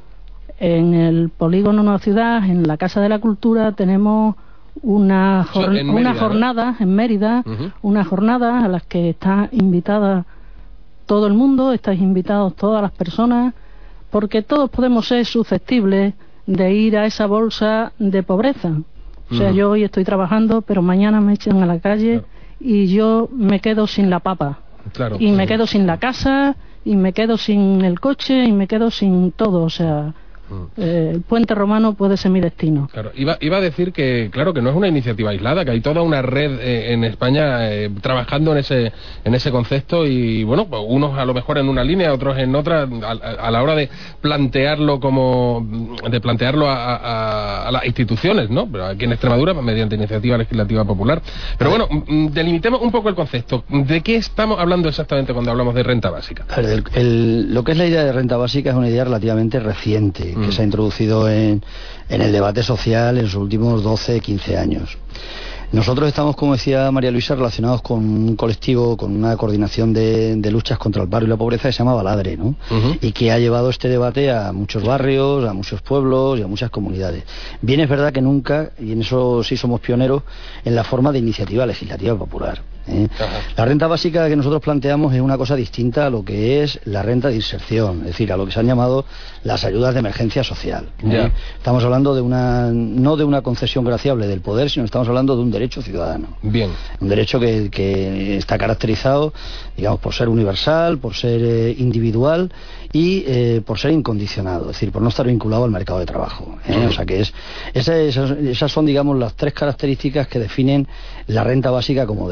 en el Polígono Nueva Ciudad, en la Casa de la Cultura, tenemos una, jor Mérida, una jornada, ¿no? en Mérida, uh-huh. una jornada a las que está invitada todo el mundo, estáis invitados todas las personas, porque todos podemos ser susceptibles de ir a esa bolsa de pobreza. O sea, uh-huh. yo hoy estoy trabajando, pero mañana me echan a la calle, claro. y yo me quedo sin la papa. Claro, y claro. me quedo sin la casa, y me quedo sin el coche, y me quedo sin todo. O sea, Eh, el puente romano puede ser mi destino. Claro, iba, iba a decir que, claro, que no es una iniciativa aislada, que hay toda una red eh, en España eh, trabajando en ese en ese concepto, y bueno, pues unos a lo mejor en una línea, otros en otra, a, a la hora de plantearlo como de plantearlo a, a, a las instituciones, ¿no? Pero aquí en Extremadura mediante iniciativa legislativa popular. Pero bueno, delimitemos un poco el concepto. ¿De qué estamos hablando exactamente cuando hablamos de renta básica? A ver, el, el, lo que es la idea de renta básica es una idea relativamente reciente, que mm. se ha introducido en, en el debate social en los últimos doce, quince años. Nosotros estamos, como decía María Luisa, relacionados con un colectivo, con una coordinación de, de luchas contra el paro y la pobreza que se llama Baladre, ¿no? Uh-huh. Y que ha llevado este debate a muchos barrios, a muchos pueblos y a muchas comunidades. Bien es verdad que nunca, y en eso sí somos pioneros, en la forma de iniciativa legislativa popular. ¿eh? La renta básica que nosotros planteamos es una cosa distinta a lo que es la renta de inserción, es decir, a lo que se han llamado las ayudas de emergencia social. ¿eh? Yeah. Estamos hablando de una, no de una concesión graciable del poder, sino estamos hablando de un derecho ciudadano. Bien. Un derecho que, que está caracterizado, digamos, por ser universal, por ser eh, individual y eh, por ser incondicionado, es decir, por no estar vinculado al mercado de trabajo. ¿eh? Uh-huh. O sea que es esa, esas, esas son, digamos, las tres características que definen la renta básica como derecho, ¿no?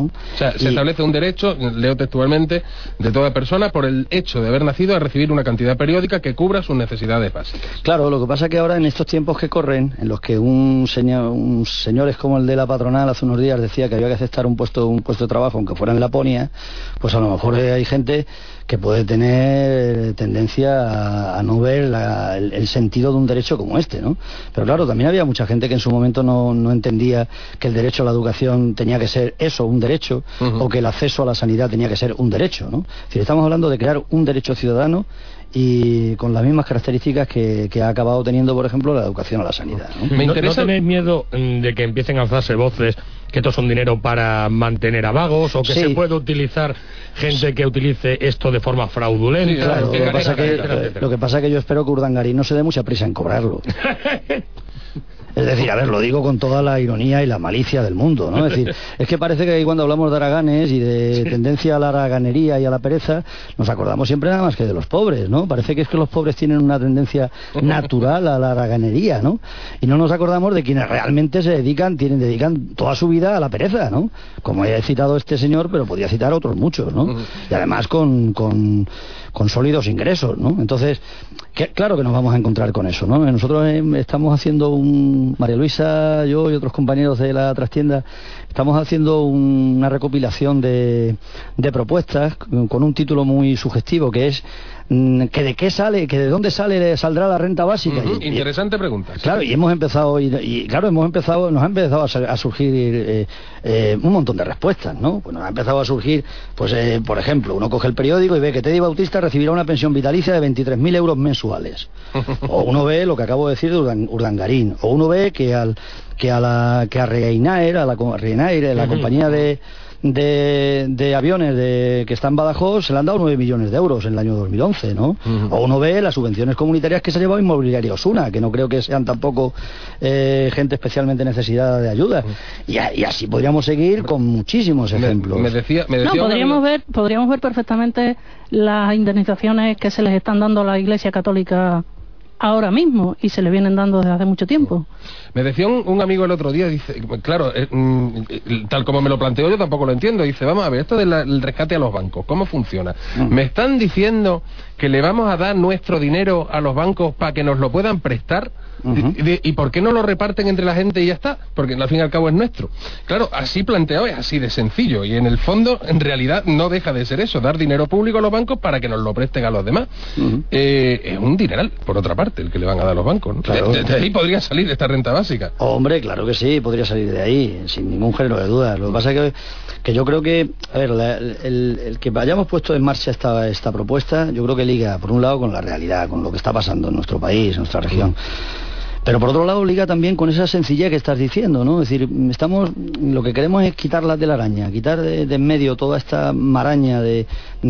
¿no? O sea, se y... establece un derecho, leo textualmente, de toda persona por el hecho de haber nacido a recibir una cantidad periódica que cubra sus necesidades básicas. Claro, lo que pasa es que ahora en estos tiempos que corren, en los que un señor, un señores como el de la patronal hace unos días decía que había que aceptar un puesto, un puesto de trabajo aunque fuera en Laponia, pues a lo mejor hay gente que puede tener tendencia a, a no ver la, el, el sentido de un derecho como este, ¿no? Pero claro, también había mucha gente que en su momento no, no entendía que el derecho a la educación tenía que ser eso, un derecho, uh-huh. o que el acceso a la sanidad tenía que ser un derecho, ¿no? Es decir, estamos hablando de crear un derecho ciudadano y con las mismas características que, que ha acabado teniendo, por ejemplo, la educación a la sanidad, ¿no? Me interesa... ¿No tenéis miedo de que empiecen a alzarse voces que estos son dinero para mantener a vagos o que sí. se puede utilizar gente que utilice esto de forma fraudulenta? Sí, claro, lo, que pasa que, lo que pasa que yo espero que Urdangarín no se dé mucha prisa en cobrarlo. Es decir, a ver, lo digo con toda la ironía y la malicia del mundo, ¿no? Es decir, es que parece que cuando hablamos de haraganes y de tendencia a la haraganería y a la pereza, nos acordamos siempre nada más que de los pobres, ¿no? Parece que es que los pobres tienen una tendencia natural a la haraganería, ¿no? Y no nos acordamos de quienes realmente se dedican, tienen, dedican toda su vida a la pereza, ¿no? Como he citado este señor, pero podía citar otros muchos, ¿no? Y además con... con con sólidos ingresos, ¿no? Entonces, que, claro que nos vamos a encontrar con eso, ¿no? Nosotros eh, estamos haciendo un... María Luisa, yo y otros compañeros de la trastienda, estamos haciendo un, una recopilación de, de propuestas con un título muy sugestivo, que es que de qué sale, que de dónde sale saldrá la renta básica. Uh-huh. y, Interesante pregunta. Claro, y hemos empezado y, y claro, hemos empezado, nos ha empezado a, a surgir eh, eh, un montón de respuestas, ¿no? Pues nos ha empezado a surgir, pues eh, por ejemplo, uno coge el periódico y ve que Teddy Bautista recibirá una pensión vitalicia de veintitrés mil euros mensuales. O uno ve lo que acabo de decir de Urdan, Urdangarín. O uno ve que al que a la que a Ryanair, a la Ryanair, la uh-huh. compañía de De, de aviones de, que está en Badajoz, se le han dado nueve millones de euros en el año dos mil once, ¿no? Uh-huh. O uno ve las subvenciones comunitarias que se ha llevado Inmobiliaria Osuna, que no creo que sean tampoco eh, gente especialmente necesitada de ayuda. Uh-huh. y, a, y así podríamos seguir con muchísimos ejemplos. Me, me decía, me decía no, podríamos ver, podríamos ver perfectamente las indemnizaciones que se les están dando a la Iglesia Católica ahora mismo y se le vienen dando desde hace mucho tiempo. Me decía un, un amigo el otro día, dice, claro, eh, mm, tal como me lo planteo yo tampoco lo entiendo, dice, vamos a ver, esto del rescate a los bancos, ¿cómo funciona? Uh-huh. Me están diciendo que le vamos a dar nuestro dinero a los bancos para que nos lo puedan prestar. Uh-huh. ¿Y, ¿Y por qué no lo reparten entre la gente y ya está? Porque al fin y al cabo es nuestro. Claro, así planteado es así de sencillo y en el fondo, en realidad, no deja de ser eso, dar dinero público a los bancos para que nos lo presten a los demás. Uh-huh. Eh, es un dineral, por otra parte, el que le van a dar a los bancos, ¿no? Claro. De, de ahí podría salir esta renta básica. Hombre, claro que sí, podría salir de ahí, sin ningún género de dudas. Lo que pasa es que, que yo creo que, a ver, la, el, el que hayamos puesto en marcha esta, esta propuesta, yo creo que liga, por un lado, con la realidad, con lo que está pasando en nuestro país, en nuestra región. Uh-huh. Pero por otro lado liga también con esa sencillez que estás diciendo, ¿no? Es decir, estamos, lo que queremos es quitar la telaraña, quitar de, de en medio toda esta maraña de,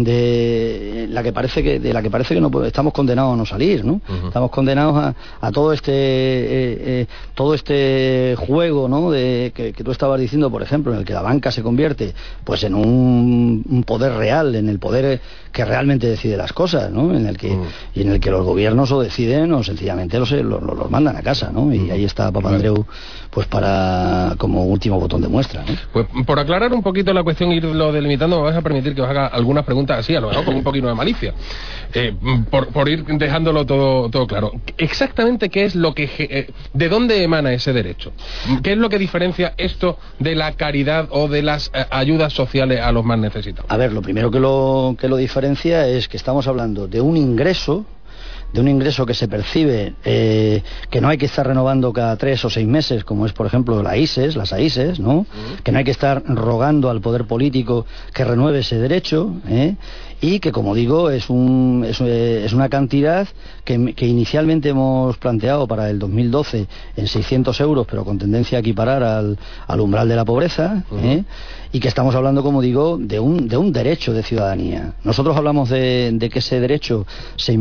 de la que parece que de la que parece que no estamos condenados a no salir, ¿no? Uh-huh. Estamos condenados a, a todo este eh, eh, todo este juego, ¿no? De que, que tú estabas diciendo, por ejemplo, en el que la banca se convierte, pues, en un, un poder real, en el poder que realmente decide las cosas, ¿no? En el que uh-huh. y en el que los gobiernos o deciden o sencillamente los los, los mandan a casa, ¿no? Y ahí está Papandreou, pues para como último botón de muestra, ¿no? Pues por aclarar un poquito la cuestión y irlo delimitando, me vas a permitir que os haga algunas preguntas así, a lo mejor con un poquito de malicia, eh, por, por ir dejándolo todo todo claro. Exactamente qué es lo que eh, de dónde emana ese derecho, qué es lo que diferencia esto de la caridad o de las eh, ayudas sociales a los más necesitados. A ver, lo primero que lo que lo diferencia es que estamos hablando de un ingreso de un ingreso que se percibe, eh, que no hay que estar renovando cada tres o seis meses, como es, por ejemplo, la I S E S, las A I S E S, ¿no? Uh-huh. Que no hay que estar rogando al poder político que renueve ese derecho, ¿eh? Y que, como digo, es, un, es, es una cantidad que, que inicialmente hemos planteado para el dos mil doce en seiscientos euros, pero con tendencia a equiparar al, al umbral de la pobreza, uh-huh. ¿eh? Y que estamos hablando, como digo, de un, de un derecho de ciudadanía. Nosotros hablamos de, de que ese derecho se implante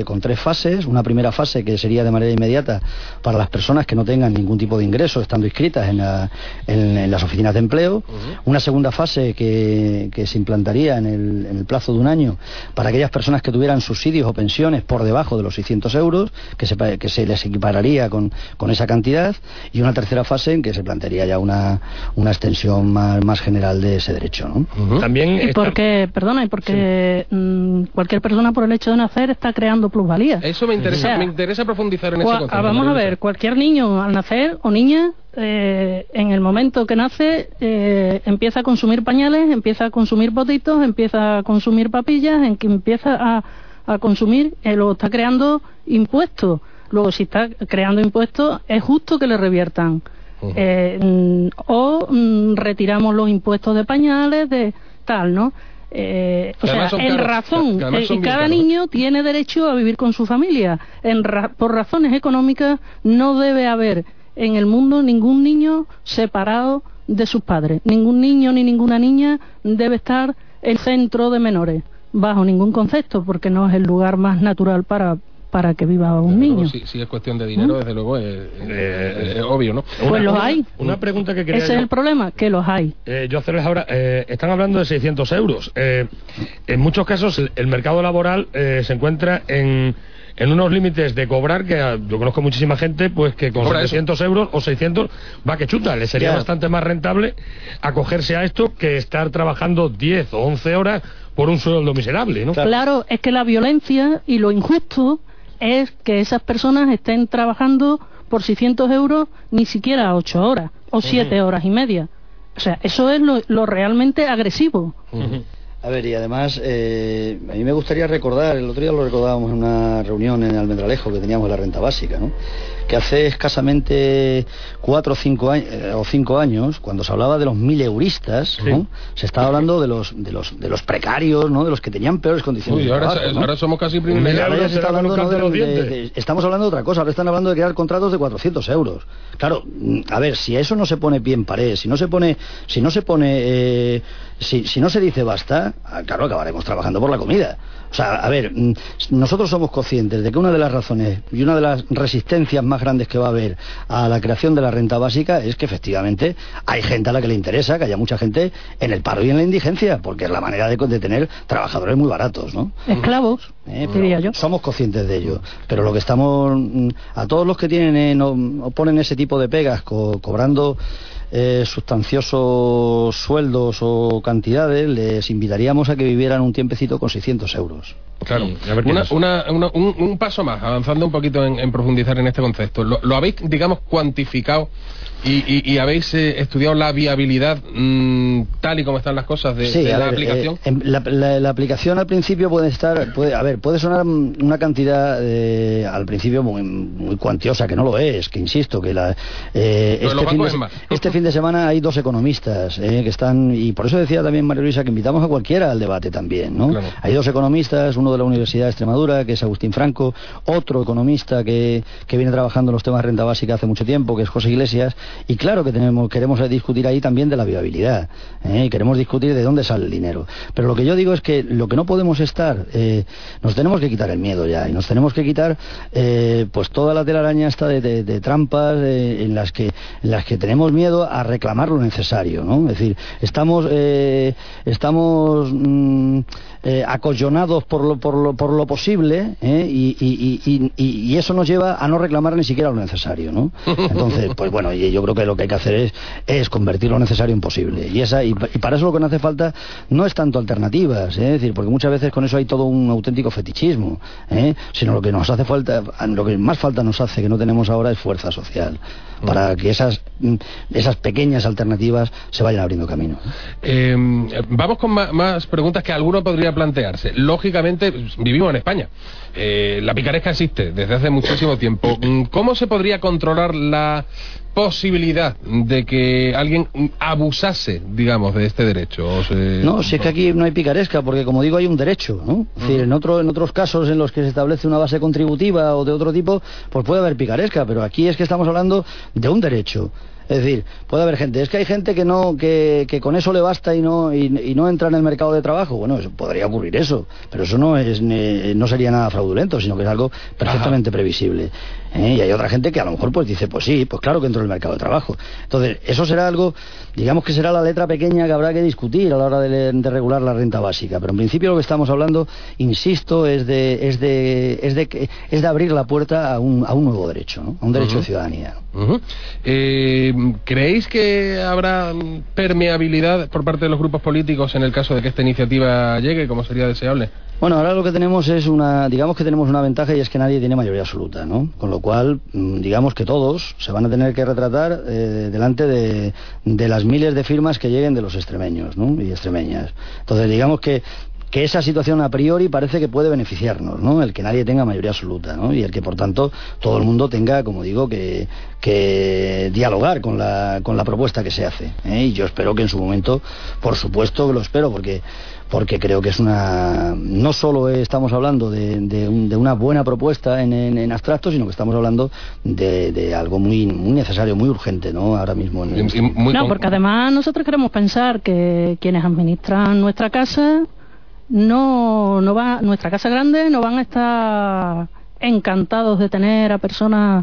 con tres fases. Una primera fase que sería de manera inmediata para las personas que no tengan ningún tipo de ingreso estando inscritas en, la, en, en las oficinas de empleo. Uh-huh. Una segunda fase que, que se implantaría en el, en el plazo de un año para aquellas personas que tuvieran subsidios o pensiones por debajo de los seiscientos euros, que se, que se les equipararía con, con esa cantidad. Y una tercera fase en que se plantearía ya una, una extensión más, más general de ese derecho, ¿no? Uh-huh. También y está... porque, perdona, y porque sí. mmm, cualquier persona por el hecho de nacer está creando plusvalía. Eso me interesa, o sea, me interesa profundizar en ese concepto. Vamos a ver, cualquier niño al nacer o niña, eh, en el momento que nace, eh, empieza a consumir pañales, empieza a consumir potitos, empieza a consumir papillas, en que empieza a, a consumir, eh, luego está creando impuestos. Luego, si está creando impuestos, es justo que le reviertan. Uh-huh. Eh, o mm, retiramos los impuestos de pañales, de tal, ¿no? Eh, o sea, en caros, razón, eh, y cada caros. niño tiene derecho a vivir con su familia. En ra- por razones económicas no debe haber en el mundo ningún niño separado de sus padres. Ningún niño ni ninguna niña debe estar en centro de menores, bajo ningún concepto, porque no es el lugar más natural para para que viva un desde niño. Luego, si, si es cuestión de dinero, ¿Mm? desde luego es, es, es obvio, ¿no? Pues una, los una, hay. Una pregunta que quería Ese yo, es el problema, que los hay. Eh, yo hacerles ahora, eh, están hablando de seiscientos euros. Eh, en muchos casos el, el mercado laboral eh, se encuentra en en unos límites de cobrar que uh, yo conozco muchísima gente pues que con setecientos euros o seiscientos va que chuta, le sería yeah. bastante más rentable acogerse a esto que estar trabajando diez o once horas por un sueldo miserable, ¿no? Claro, claro, es que la violencia y lo injusto es que esas personas estén trabajando por seiscientos euros ni siquiera ocho horas o siete uh-huh. horas y media. O sea, eso es lo, lo realmente agresivo. Uh-huh. A ver, y además, eh, a mí me gustaría recordar, el otro día lo recordábamos en una reunión en Almendralejo que teníamos la renta básica, ¿no? Que hace escasamente cuatro o cinco años, eh, o cinco años, cuando se hablaba de los mileuristas, ¿no? Sí. Se estaba hablando de los de los de los precarios, ¿no? De los que tenían peores condiciones. Uy, de ahora, trabajo, ¿no? ahora somos casi primeros. Ahora ya se está hablando, ¿no? de, de, de, estamos hablando de otra cosa. Ahora están hablando de crear contratos de cuatrocientos euros. Claro, a ver, si eso no se pone pie en pared, si no se pone, si no se pone, eh, si, si no se dice basta, claro, acabaremos trabajando por la comida. O sea, a ver, nosotros somos conscientes de que una de las razones y una de las resistencias más grandes que va a haber a la creación de la renta básica es que efectivamente hay gente a la que le interesa que haya mucha gente en el paro y en la indigencia, porque es la manera de, de tener trabajadores muy baratos, ¿no? Esclavos, eh, diría yo. Somos conscientes de ello, pero lo que estamos, a todos los que tienen eh, no, ponen ese tipo de pegas co- cobrando Eh, sustanciosos sueldos o cantidades, les invitaríamos a que vivieran un tiempecito con seiscientos euros. Claro, una, una, una, un, un paso más, avanzando un poquito en, en profundizar en este concepto. ¿Lo, lo habéis, digamos, cuantificado y, y, y habéis eh, estudiado la viabilidad mmm, tal y como están las cosas de, sí, de la ver, aplicación? Eh, la, la, la aplicación al principio puede estar, puede, a ver, puede sonar una cantidad eh, al principio muy, muy cuantiosa, que no lo es, que insisto, que la eh, este, fin de, este fin de semana hay dos economistas eh, que están, y por eso decía también María Luisa que invitamos a cualquiera al debate también, ¿no? Claro. Hay dos economistas, uno de la Universidad de Extremadura, que es Agustín Franco, otro economista que, que viene trabajando en los temas de renta básica hace mucho tiempo, que es José Iglesias, y claro que tenemos, queremos discutir ahí también de la viabilidad, ¿eh? Y queremos discutir de dónde sale el dinero. Pero lo que yo digo es que lo que no podemos estar, eh, nos tenemos que quitar el miedo ya, y nos tenemos que quitar eh, pues toda la telaraña esta de, de, de trampas eh, en las que en las que tenemos miedo a reclamar lo necesario, ¿no? Es decir, estamos eh, estamos mmm, eh, acollonados por lo, por lo, por lo posible, ¿eh? y, y, y, y, y eso nos lleva a no reclamar ni siquiera lo necesario, ¿no? Entonces, pues bueno, y yo creo que lo que hay que hacer es, es convertir lo necesario en posible, y esa y, y para eso lo que nos hace falta no es tanto alternativas, ¿eh? Es decir, porque muchas veces con eso hay todo un auténtico fetichismo, ¿eh? Sino lo que nos hace falta, lo que más falta nos hace que no tenemos ahora es fuerza social, para que esas esas pequeñas alternativas se vayan abriendo camino. Eh, vamos con más, más preguntas que alguno podría plantearse. Lógicamente, vivimos en España. Eh, la picaresca existe desde hace muchísimo tiempo. ¿Cómo se podría controlar la posibilidad de que alguien abusase, digamos, de este derecho? O se... No, si es que aquí no hay picaresca, porque como digo, hay un derecho, ¿no? Es decir, en, otro, en otros casos en los que se establece una base contributiva o de otro tipo, pues puede haber picaresca, pero aquí es que estamos hablando de un derecho. Es decir, puede haber gente, es que hay gente que no que, que con eso le basta y no y, y no entra en el mercado de trabajo. Bueno, eso, podría ocurrir eso, pero eso no es no sería nada fraudulento, sino que es algo perfectamente Ajá. previsible. ¿Eh? Y hay otra gente que a lo mejor pues dice, pues sí, pues claro que entro en el mercado de trabajo. Entonces, eso será algo, digamos que será la letra pequeña que habrá que discutir a la hora de, de regular la renta básica. Pero en principio lo que estamos hablando, insisto, es de es de es de es de abrir la puerta a un a un nuevo derecho, ¿no? A un derecho uh-huh. de ciudadanía. Uh-huh. Eh, ¿Creéis que habrá permeabilidad por parte de los grupos políticos en el caso de que esta iniciativa llegue, como sería deseable? Bueno, ahora lo que tenemos es una, digamos que tenemos una ventaja y es que nadie tiene mayoría absoluta, ¿no? Con lo cual, digamos que todos se van a tener que retratar eh, delante de, de las miles de firmas que lleguen de los extremeños, ¿no? Y extremeñas. Entonces, digamos que que esa situación a priori parece que puede beneficiarnos, ¿no? El que nadie tenga mayoría absoluta, ¿no? Y el que, por tanto, todo el mundo tenga, como digo, que, que dialogar con la, con la propuesta que se hace, ¿eh? Y yo espero que en su momento, por supuesto que lo espero, porque porque creo que es una... no solo estamos hablando de, de, un, de una buena propuesta en, en, en abstracto, sino que estamos hablando de, de algo muy, muy necesario, muy urgente, ¿no? Ahora mismo. En el... muy no, porque además nosotros queremos pensar que quienes administran nuestra casa, no, no va, nuestra casa grande, no van a estar encantados de tener a personas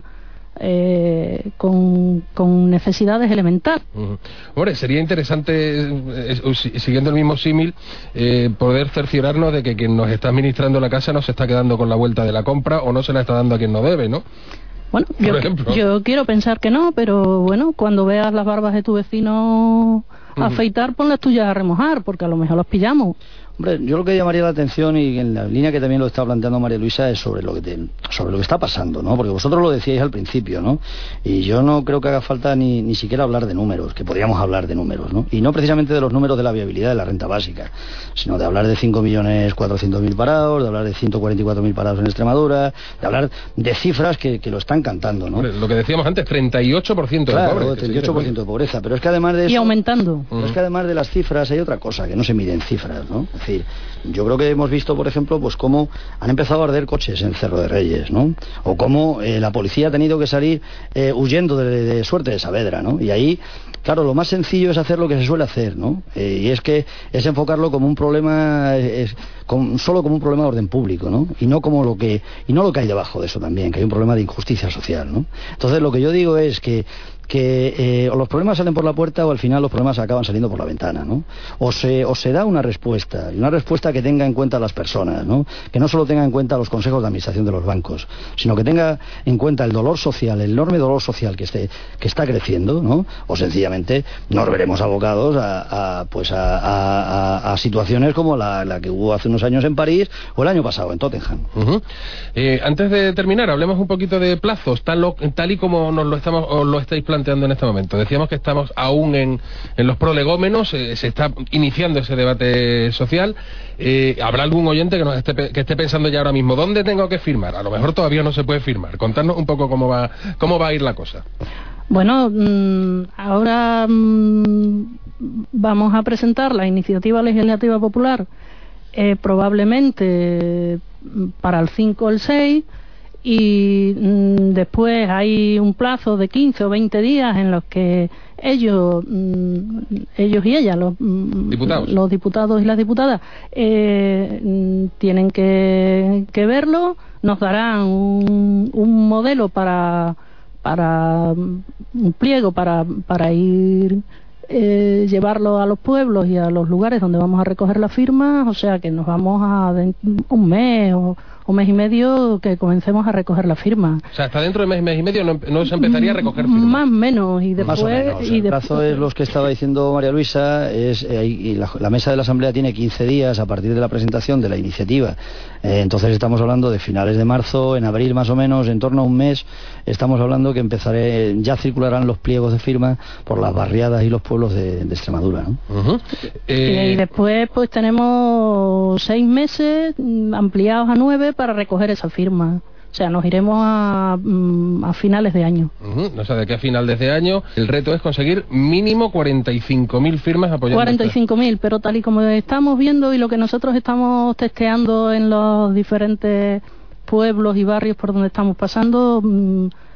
Eh, con, con necesidades elementales. Uh-huh. Hombre, sería interesante, eh, eh, siguiendo el mismo símil, eh, poder cerciorarnos de que quien nos está administrando la casa no se está quedando con la vuelta de la compra o no se la está dando a quien no debe, ¿no? Bueno, yo, yo quiero pensar que no, pero bueno, cuando veas las barbas de tu vecino uh-huh. afeitar, pon las tuyas a remojar, porque a lo mejor los pillamos. Hombre, yo lo que llamaría la atención, y en la línea que también lo está planteando María Luisa, es sobre lo que te, sobre lo que está pasando, ¿no? Porque vosotros lo decíais al principio, ¿no? Y yo no creo que haga falta ni, ni siquiera hablar de números, que podríamos hablar de números, ¿no? Y no precisamente de los números de la viabilidad de la renta básica, sino de hablar de cinco millones cuatrocientos mil parados, de hablar de ciento cuarenta y cuatro mil parados en Extremadura, de hablar de cifras que, que lo están cantando, ¿no? Hombre, lo que decíamos antes, treinta y ocho por ciento claro, de pobres. treinta y ocho por ciento de pobreza, pero es que además de eso... Y aumentando. Pero es que además de las cifras hay otra cosa, que no se mide en cifras, ¿no? Es decir, yo creo que hemos visto, por ejemplo, pues cómo han empezado a arder coches en Cerro de Reyes, ¿no? O cómo eh, la policía ha tenido que salir eh, huyendo de, de Suerte de Saavedra, ¿no? Y ahí, claro, lo más sencillo es hacer lo que se suele hacer, ¿no? Eh, y es que es enfocarlo como un problema, es, con, solo como un problema de orden público, ¿no? Y no como lo que y no lo que hay debajo de eso también, que hay un problema de injusticia social, ¿no? Entonces, lo que yo digo es que que eh, o los problemas salen por la puerta o al final los problemas acaban saliendo por la ventana, ¿no? O se, o se da una respuesta, y una respuesta que tenga en cuenta a las personas, ¿no? Que no solo tenga en cuenta los consejos de administración de los bancos, sino que tenga en cuenta el dolor social, el enorme dolor social que esté, que está creciendo, ¿no? O sencillamente nos veremos abocados a, a pues a, a, a, a situaciones como la, la que hubo hace unos años en París o el año pasado en Tottenham. Uh-huh. eh, antes de terminar, hablemos un poquito de plazos, tal, lo, tal y como nos lo estamos o lo estáis planteando planteando en este momento. Decíamos que estamos aún en, en los prolegómenos, eh, se está iniciando ese debate social. Eh, ¿Habrá algún oyente que nos esté, que esté pensando ya ahora mismo dónde tengo que firmar? A lo mejor todavía no se puede firmar. Contadnos un poco cómo va, cómo va a ir la cosa. Bueno, mmm, ahora mmm, vamos a presentar la iniciativa legislativa popular eh, probablemente para el cinco o el seis, y mmm, después hay un plazo de quince o veinte días en los que ellos mmm, ellos y ellas, los, mmm, diputados. los diputados y las diputadas, eh, mmm, tienen que, que verlo, nos darán un, un modelo para, para un pliego para, para ir eh, llevarlo a los pueblos y a los lugares donde vamos a recoger las firmas, o sea que nos vamos a de, un mes o un mes y medio que comencemos a recoger la firma. O sea, hasta dentro de mes, mes y medio no, no se empezaría a recoger firmas. Más o menos, y después... Más o menos, o sea, y el plazo es los que estaba diciendo María Luisa, es, eh, y la, la mesa de la Asamblea tiene quince días a partir de la presentación de la iniciativa. Eh, entonces estamos hablando de finales de marzo, en abril más o menos, en torno a un mes, estamos hablando que empezaré, ya circularán los pliegos de firma por las barriadas y los pueblos de, de Extremadura, ¿no? Uh-huh. eh... Y después pues tenemos seis meses ampliados a nueve para recoger esa firma. O sea, nos iremos a, a finales de año. Uh-huh. O sea, de que a finales de año el reto es conseguir mínimo cuarenta y cinco mil firmas apoyando. cuarenta y cinco mil, pero tal y como estamos viendo y lo que nosotros estamos testeando en los diferentes pueblos y barrios por donde estamos pasando,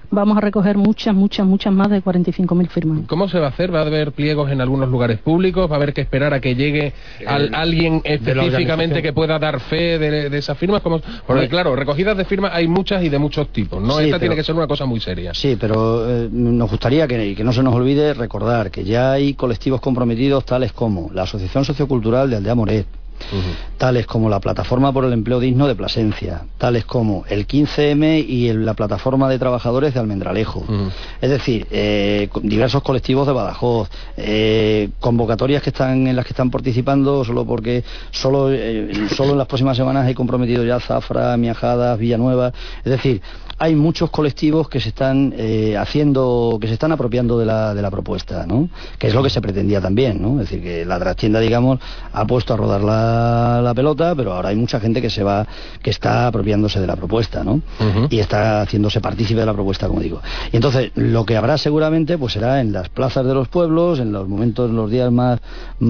vamos a recoger muchas, muchas, muchas más de cuarenta y cinco mil firmas. ¿Cómo se va a hacer? ¿Va a haber pliegos en algunos lugares públicos? ¿Va a haber que esperar a que llegue al, alguien específicamente que pueda dar fe de, de esas firmas? ¿Cómo? Porque claro, recogidas de firmas hay muchas y de muchos tipos, ¿no? Sí, Esta pero, tiene que ser una cosa muy seria. Sí, pero eh, nos gustaría que, que no se nos olvide recordar que ya hay colectivos comprometidos tales como la Asociación Sociocultural de Aldea Moret, Uh-huh. tales como la Plataforma por el Empleo Digno de Plasencia, tales como el quince eme y el, la Plataforma de Trabajadores de Almendralejo. Uh-huh. Es decir, eh, diversos colectivos de Badajoz, eh, convocatorias que están en las que están participando solo porque solo, eh, solo en las próximas semanas hay comprometido ya Zafra, Miajadas, Villanueva. Es decir, hay muchos colectivos que se están eh, haciendo, que se están apropiando de la, de la propuesta, ¿no? Que es lo que se pretendía también, ¿no? Es decir, que la trastienda, digamos, ha puesto a rodar la, la pelota, pero ahora hay mucha gente que se va, que está apropiándose de la propuesta, ¿no? Uh-huh. Y está haciéndose partícipe de la propuesta, como digo. Y entonces, lo que habrá seguramente, pues será en las plazas de los pueblos, en los momentos, en los días más,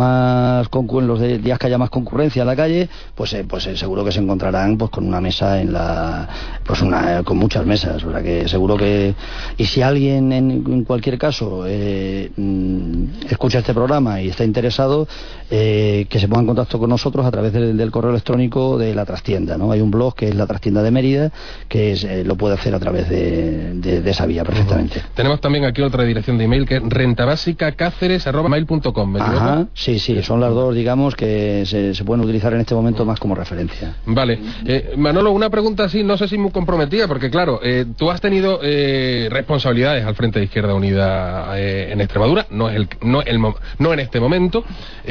más concu- en los de, días que haya más concurrencia en la calle, pues, eh, pues eh, seguro que se encontrarán, pues con una mesa en la, pues una, con muchas mesas, o sea que seguro que, y si alguien en, en cualquier caso eh, escucha este programa y está interesado, eh, que se ponga en contacto con nosotros a través del, del correo electrónico de la trastienda, ¿no? Hay un blog que es la trastienda de Mérida, que es, eh, lo puede hacer a través de, de, de esa vía perfectamente. Uh-huh. Tenemos también aquí otra dirección de email que es rentabásicacáceres arroba mail punto com. Ajá, sí, sí, son las dos, digamos, que se, se pueden utilizar en este momento más como referencia. Vale. Eh, Manolo, una pregunta así, no sé si muy comprometida, porque claro, Eh, tú has tenido eh, responsabilidades al Frente de Izquierda Unida eh, en Extremadura, no es el, no el no en este momento.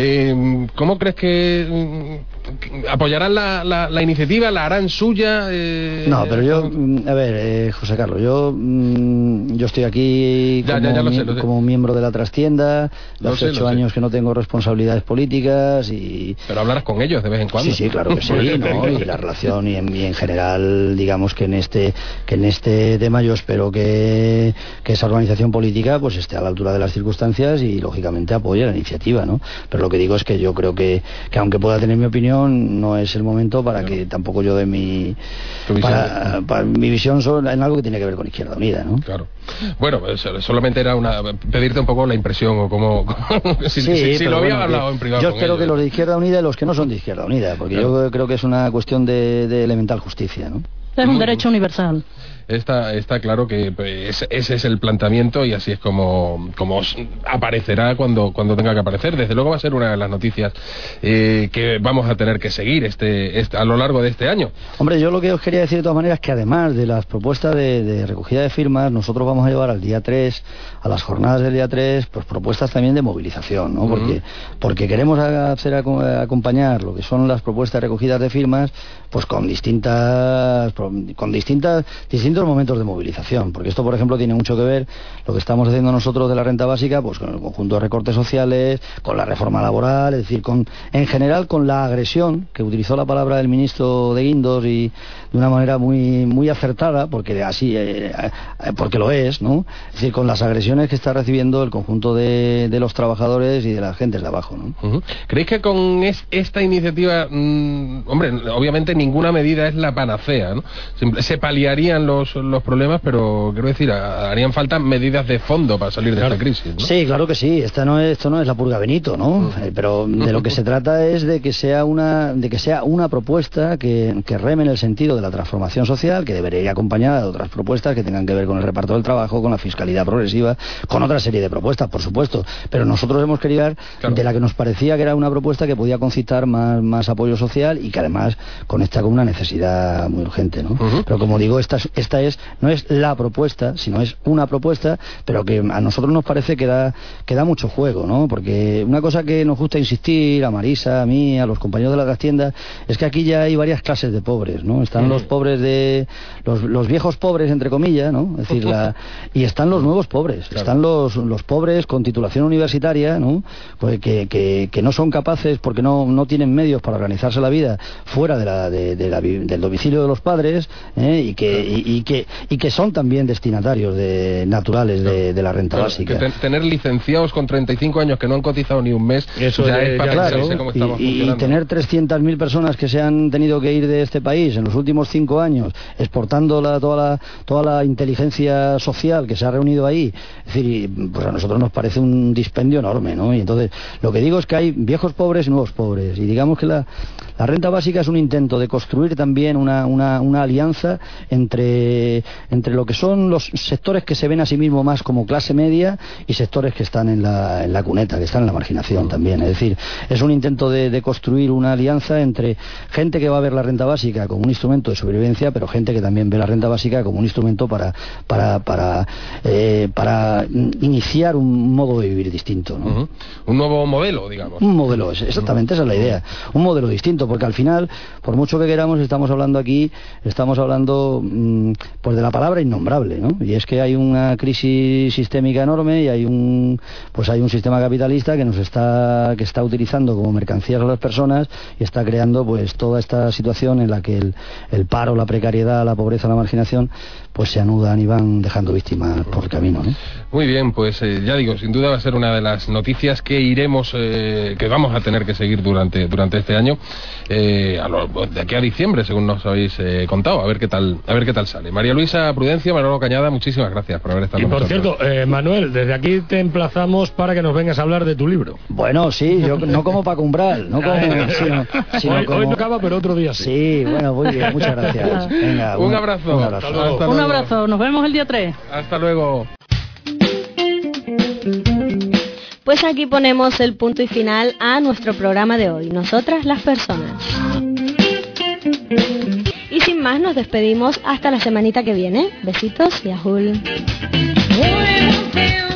Eh, ¿Cómo crees que mm, apoyarán la, la, la iniciativa, la harán suya? Eh, no, pero yo, a ver, eh, José Carlos, yo mm, yo estoy aquí ya, como, ya, ya lo sé, mi, lo sé. como miembro de la trastienda, de hace sé, ocho años sé. que no tengo responsabilidades políticas y... Pero hablarás con ellos de vez en cuando. Sí, sí, claro que sí, ¿no? Y la relación y en, y en general, digamos que en este que en este tema yo espero que, que esa organización política pues esté a la altura de las circunstancias y lógicamente apoye la iniciativa, ¿no? Pero lo que digo es que yo creo que, que aunque pueda tener mi opinión, no es el momento para claro. que tampoco yo dé mi para, para mi visión sobre, en algo que tiene que ver con Izquierda Unida, ¿no? Claro. Bueno, solamente era una pedirte un poco la impresión o como si, sí, si, si lo había bueno, hablado en privado. Yo con espero ellos. que los de Izquierda Unida y los que no son de Izquierda Unida, porque claro. yo creo que es una cuestión de, de elemental justicia, ¿no? Es un derecho universal. Está, está claro que pues, ese es el planteamiento y así es como, como aparecerá cuando, cuando tenga que aparecer. Desde luego va a ser una de las noticias eh, que vamos a tener que seguir este, este a lo largo de este año. Hombre, yo lo que os quería decir de todas maneras es que además de las propuestas de, de recogida de firmas, nosotros vamos a llevar al día tres, a las jornadas del día tres, pues propuestas también de movilización, ¿no? Porque, uh-huh. porque queremos hacer acompañar lo que son las propuestas recogidas de firmas, pues con distintas, con distintas, distintas momentos de movilización, porque esto por ejemplo tiene mucho que ver lo que estamos haciendo nosotros de la renta básica, pues con el conjunto de recortes sociales, con la reforma laboral, es decir, con en general con la agresión, que utilizó la palabra del ministro de Guindos y de una manera muy muy acertada, porque así eh, eh, porque lo es, ¿no? Es decir, con las agresiones que está recibiendo el conjunto de, de los trabajadores y de las gentes de abajo, ¿no? Uh-huh. ¿Creéis que con es, esta iniciativa, mmm, hombre, obviamente ninguna medida es la panacea, ¿no? Se paliarían los los problemas, pero quiero decir, harían falta medidas de fondo para salir de claro. esta crisis, ¿no? Sí, claro que sí. Esta no es, esto no es la purga Benito, ¿no? Uh-huh. Eh, pero de lo que se trata es de que sea una, de que sea una propuesta que, que reme en el sentido de la transformación social, que debería ir acompañada de otras propuestas que tengan que ver con el reparto del trabajo, con la fiscalidad progresiva, con otra serie de propuestas, por supuesto. Pero nosotros hemos querido dar claro. de la que nos parecía que era una propuesta que podía concitar más, más apoyo social y que además conecta con una necesidad muy urgente, ¿no? Uh-huh. Pero como digo, esta, esta es no es la propuesta, sino es una propuesta, pero que a nosotros nos parece que da, que da mucho juego, ¿no? Porque una cosa que nos gusta insistir, a Marisa, a mí, a los compañeros de la trastienda, es que aquí ya hay varias clases de pobres, ¿no? Están uh-huh. los pobres de... Los, los viejos pobres, entre comillas, ¿no? Es decir, la, y están los nuevos pobres, claro. están los, los pobres con titulación universitaria, ¿no? Pues que, que, que no son capaces, porque no, no tienen medios para organizarse la vida fuera de la, de, de la, del domicilio de los padres, padres, ¿eh? y, que, y, y, que, y que son también destinatarios de, naturales de, de la renta claro, básica. Que ten, tener licenciados con treinta y cinco años que no han cotizado ni un mes, eso ya es, es para claro, pensarse cómo estamos y, y funcionando. tener trescientas mil personas que se han tenido que ir de este país en los últimos cinco años, exportando la, toda, la, toda la inteligencia social que se ha reunido ahí, es decir, pues a nosotros nos parece un dispendio enorme, ¿no? Y entonces, lo que digo es que hay viejos pobres y nuevos pobres, y digamos que la, la renta básica es un intento de construir también una, una, una alianza entre, entre lo que son los sectores que se ven a sí mismos más como clase media y sectores que están en la, en la cuneta, que están en la marginación también. Es decir, es un intento de, de construir una alianza entre gente que va a ver la renta básica como un instrumento de sobrevivencia, pero gente que también ve la renta básica como un instrumento para, para, para, eh, para iniciar un modo de vivir distinto, ¿no? Uh-huh. Un nuevo modelo, digamos. Un modelo, exactamente, esa es la idea. Un modelo distinto, porque al final, por mucho que queramos, estamos hablando aquí, estamos hablando mmm, pues de la palabra innombrable, ¿no? Y es que hay una crisis sistémica enorme y hay un pues hay un sistema capitalista que nos está que está utilizando como mercancías a las personas y está creando pues toda esta situación en la que el, el paro, la precariedad, la pobreza, la marginación pues se anudan y van dejando víctimas por el camino, ¿no? Muy bien, pues eh, ya digo, sin duda va a ser una de las noticias que iremos, eh, que vamos a tener que seguir durante durante este año, eh, a lo, de aquí a diciembre, según nos habéis eh, contado, a ver qué tal, a ver qué tal sale. María Luisa Prudencio, Manolo Cañada, muchísimas gracias por haber estado con nosotros. Y por cierto, eh, Manuel, desde aquí te emplazamos para que nos vengas a hablar de tu libro. Bueno, sí, yo no como Paco Umbral, no como, sino, sino hoy, como... hoy no acaba, pero otro día sí. Sí, bueno, muy bien, muchas gracias. Venga, un, un abrazo. Un abrazo. Hasta luego. Hasta Un luego. abrazo, nos vemos el día tres. Hasta luego. Pues aquí ponemos el punto y final a nuestro programa de hoy, Nosotras las Personas. Y sin más nos despedimos hasta la semanita que viene. Besitos y ajul.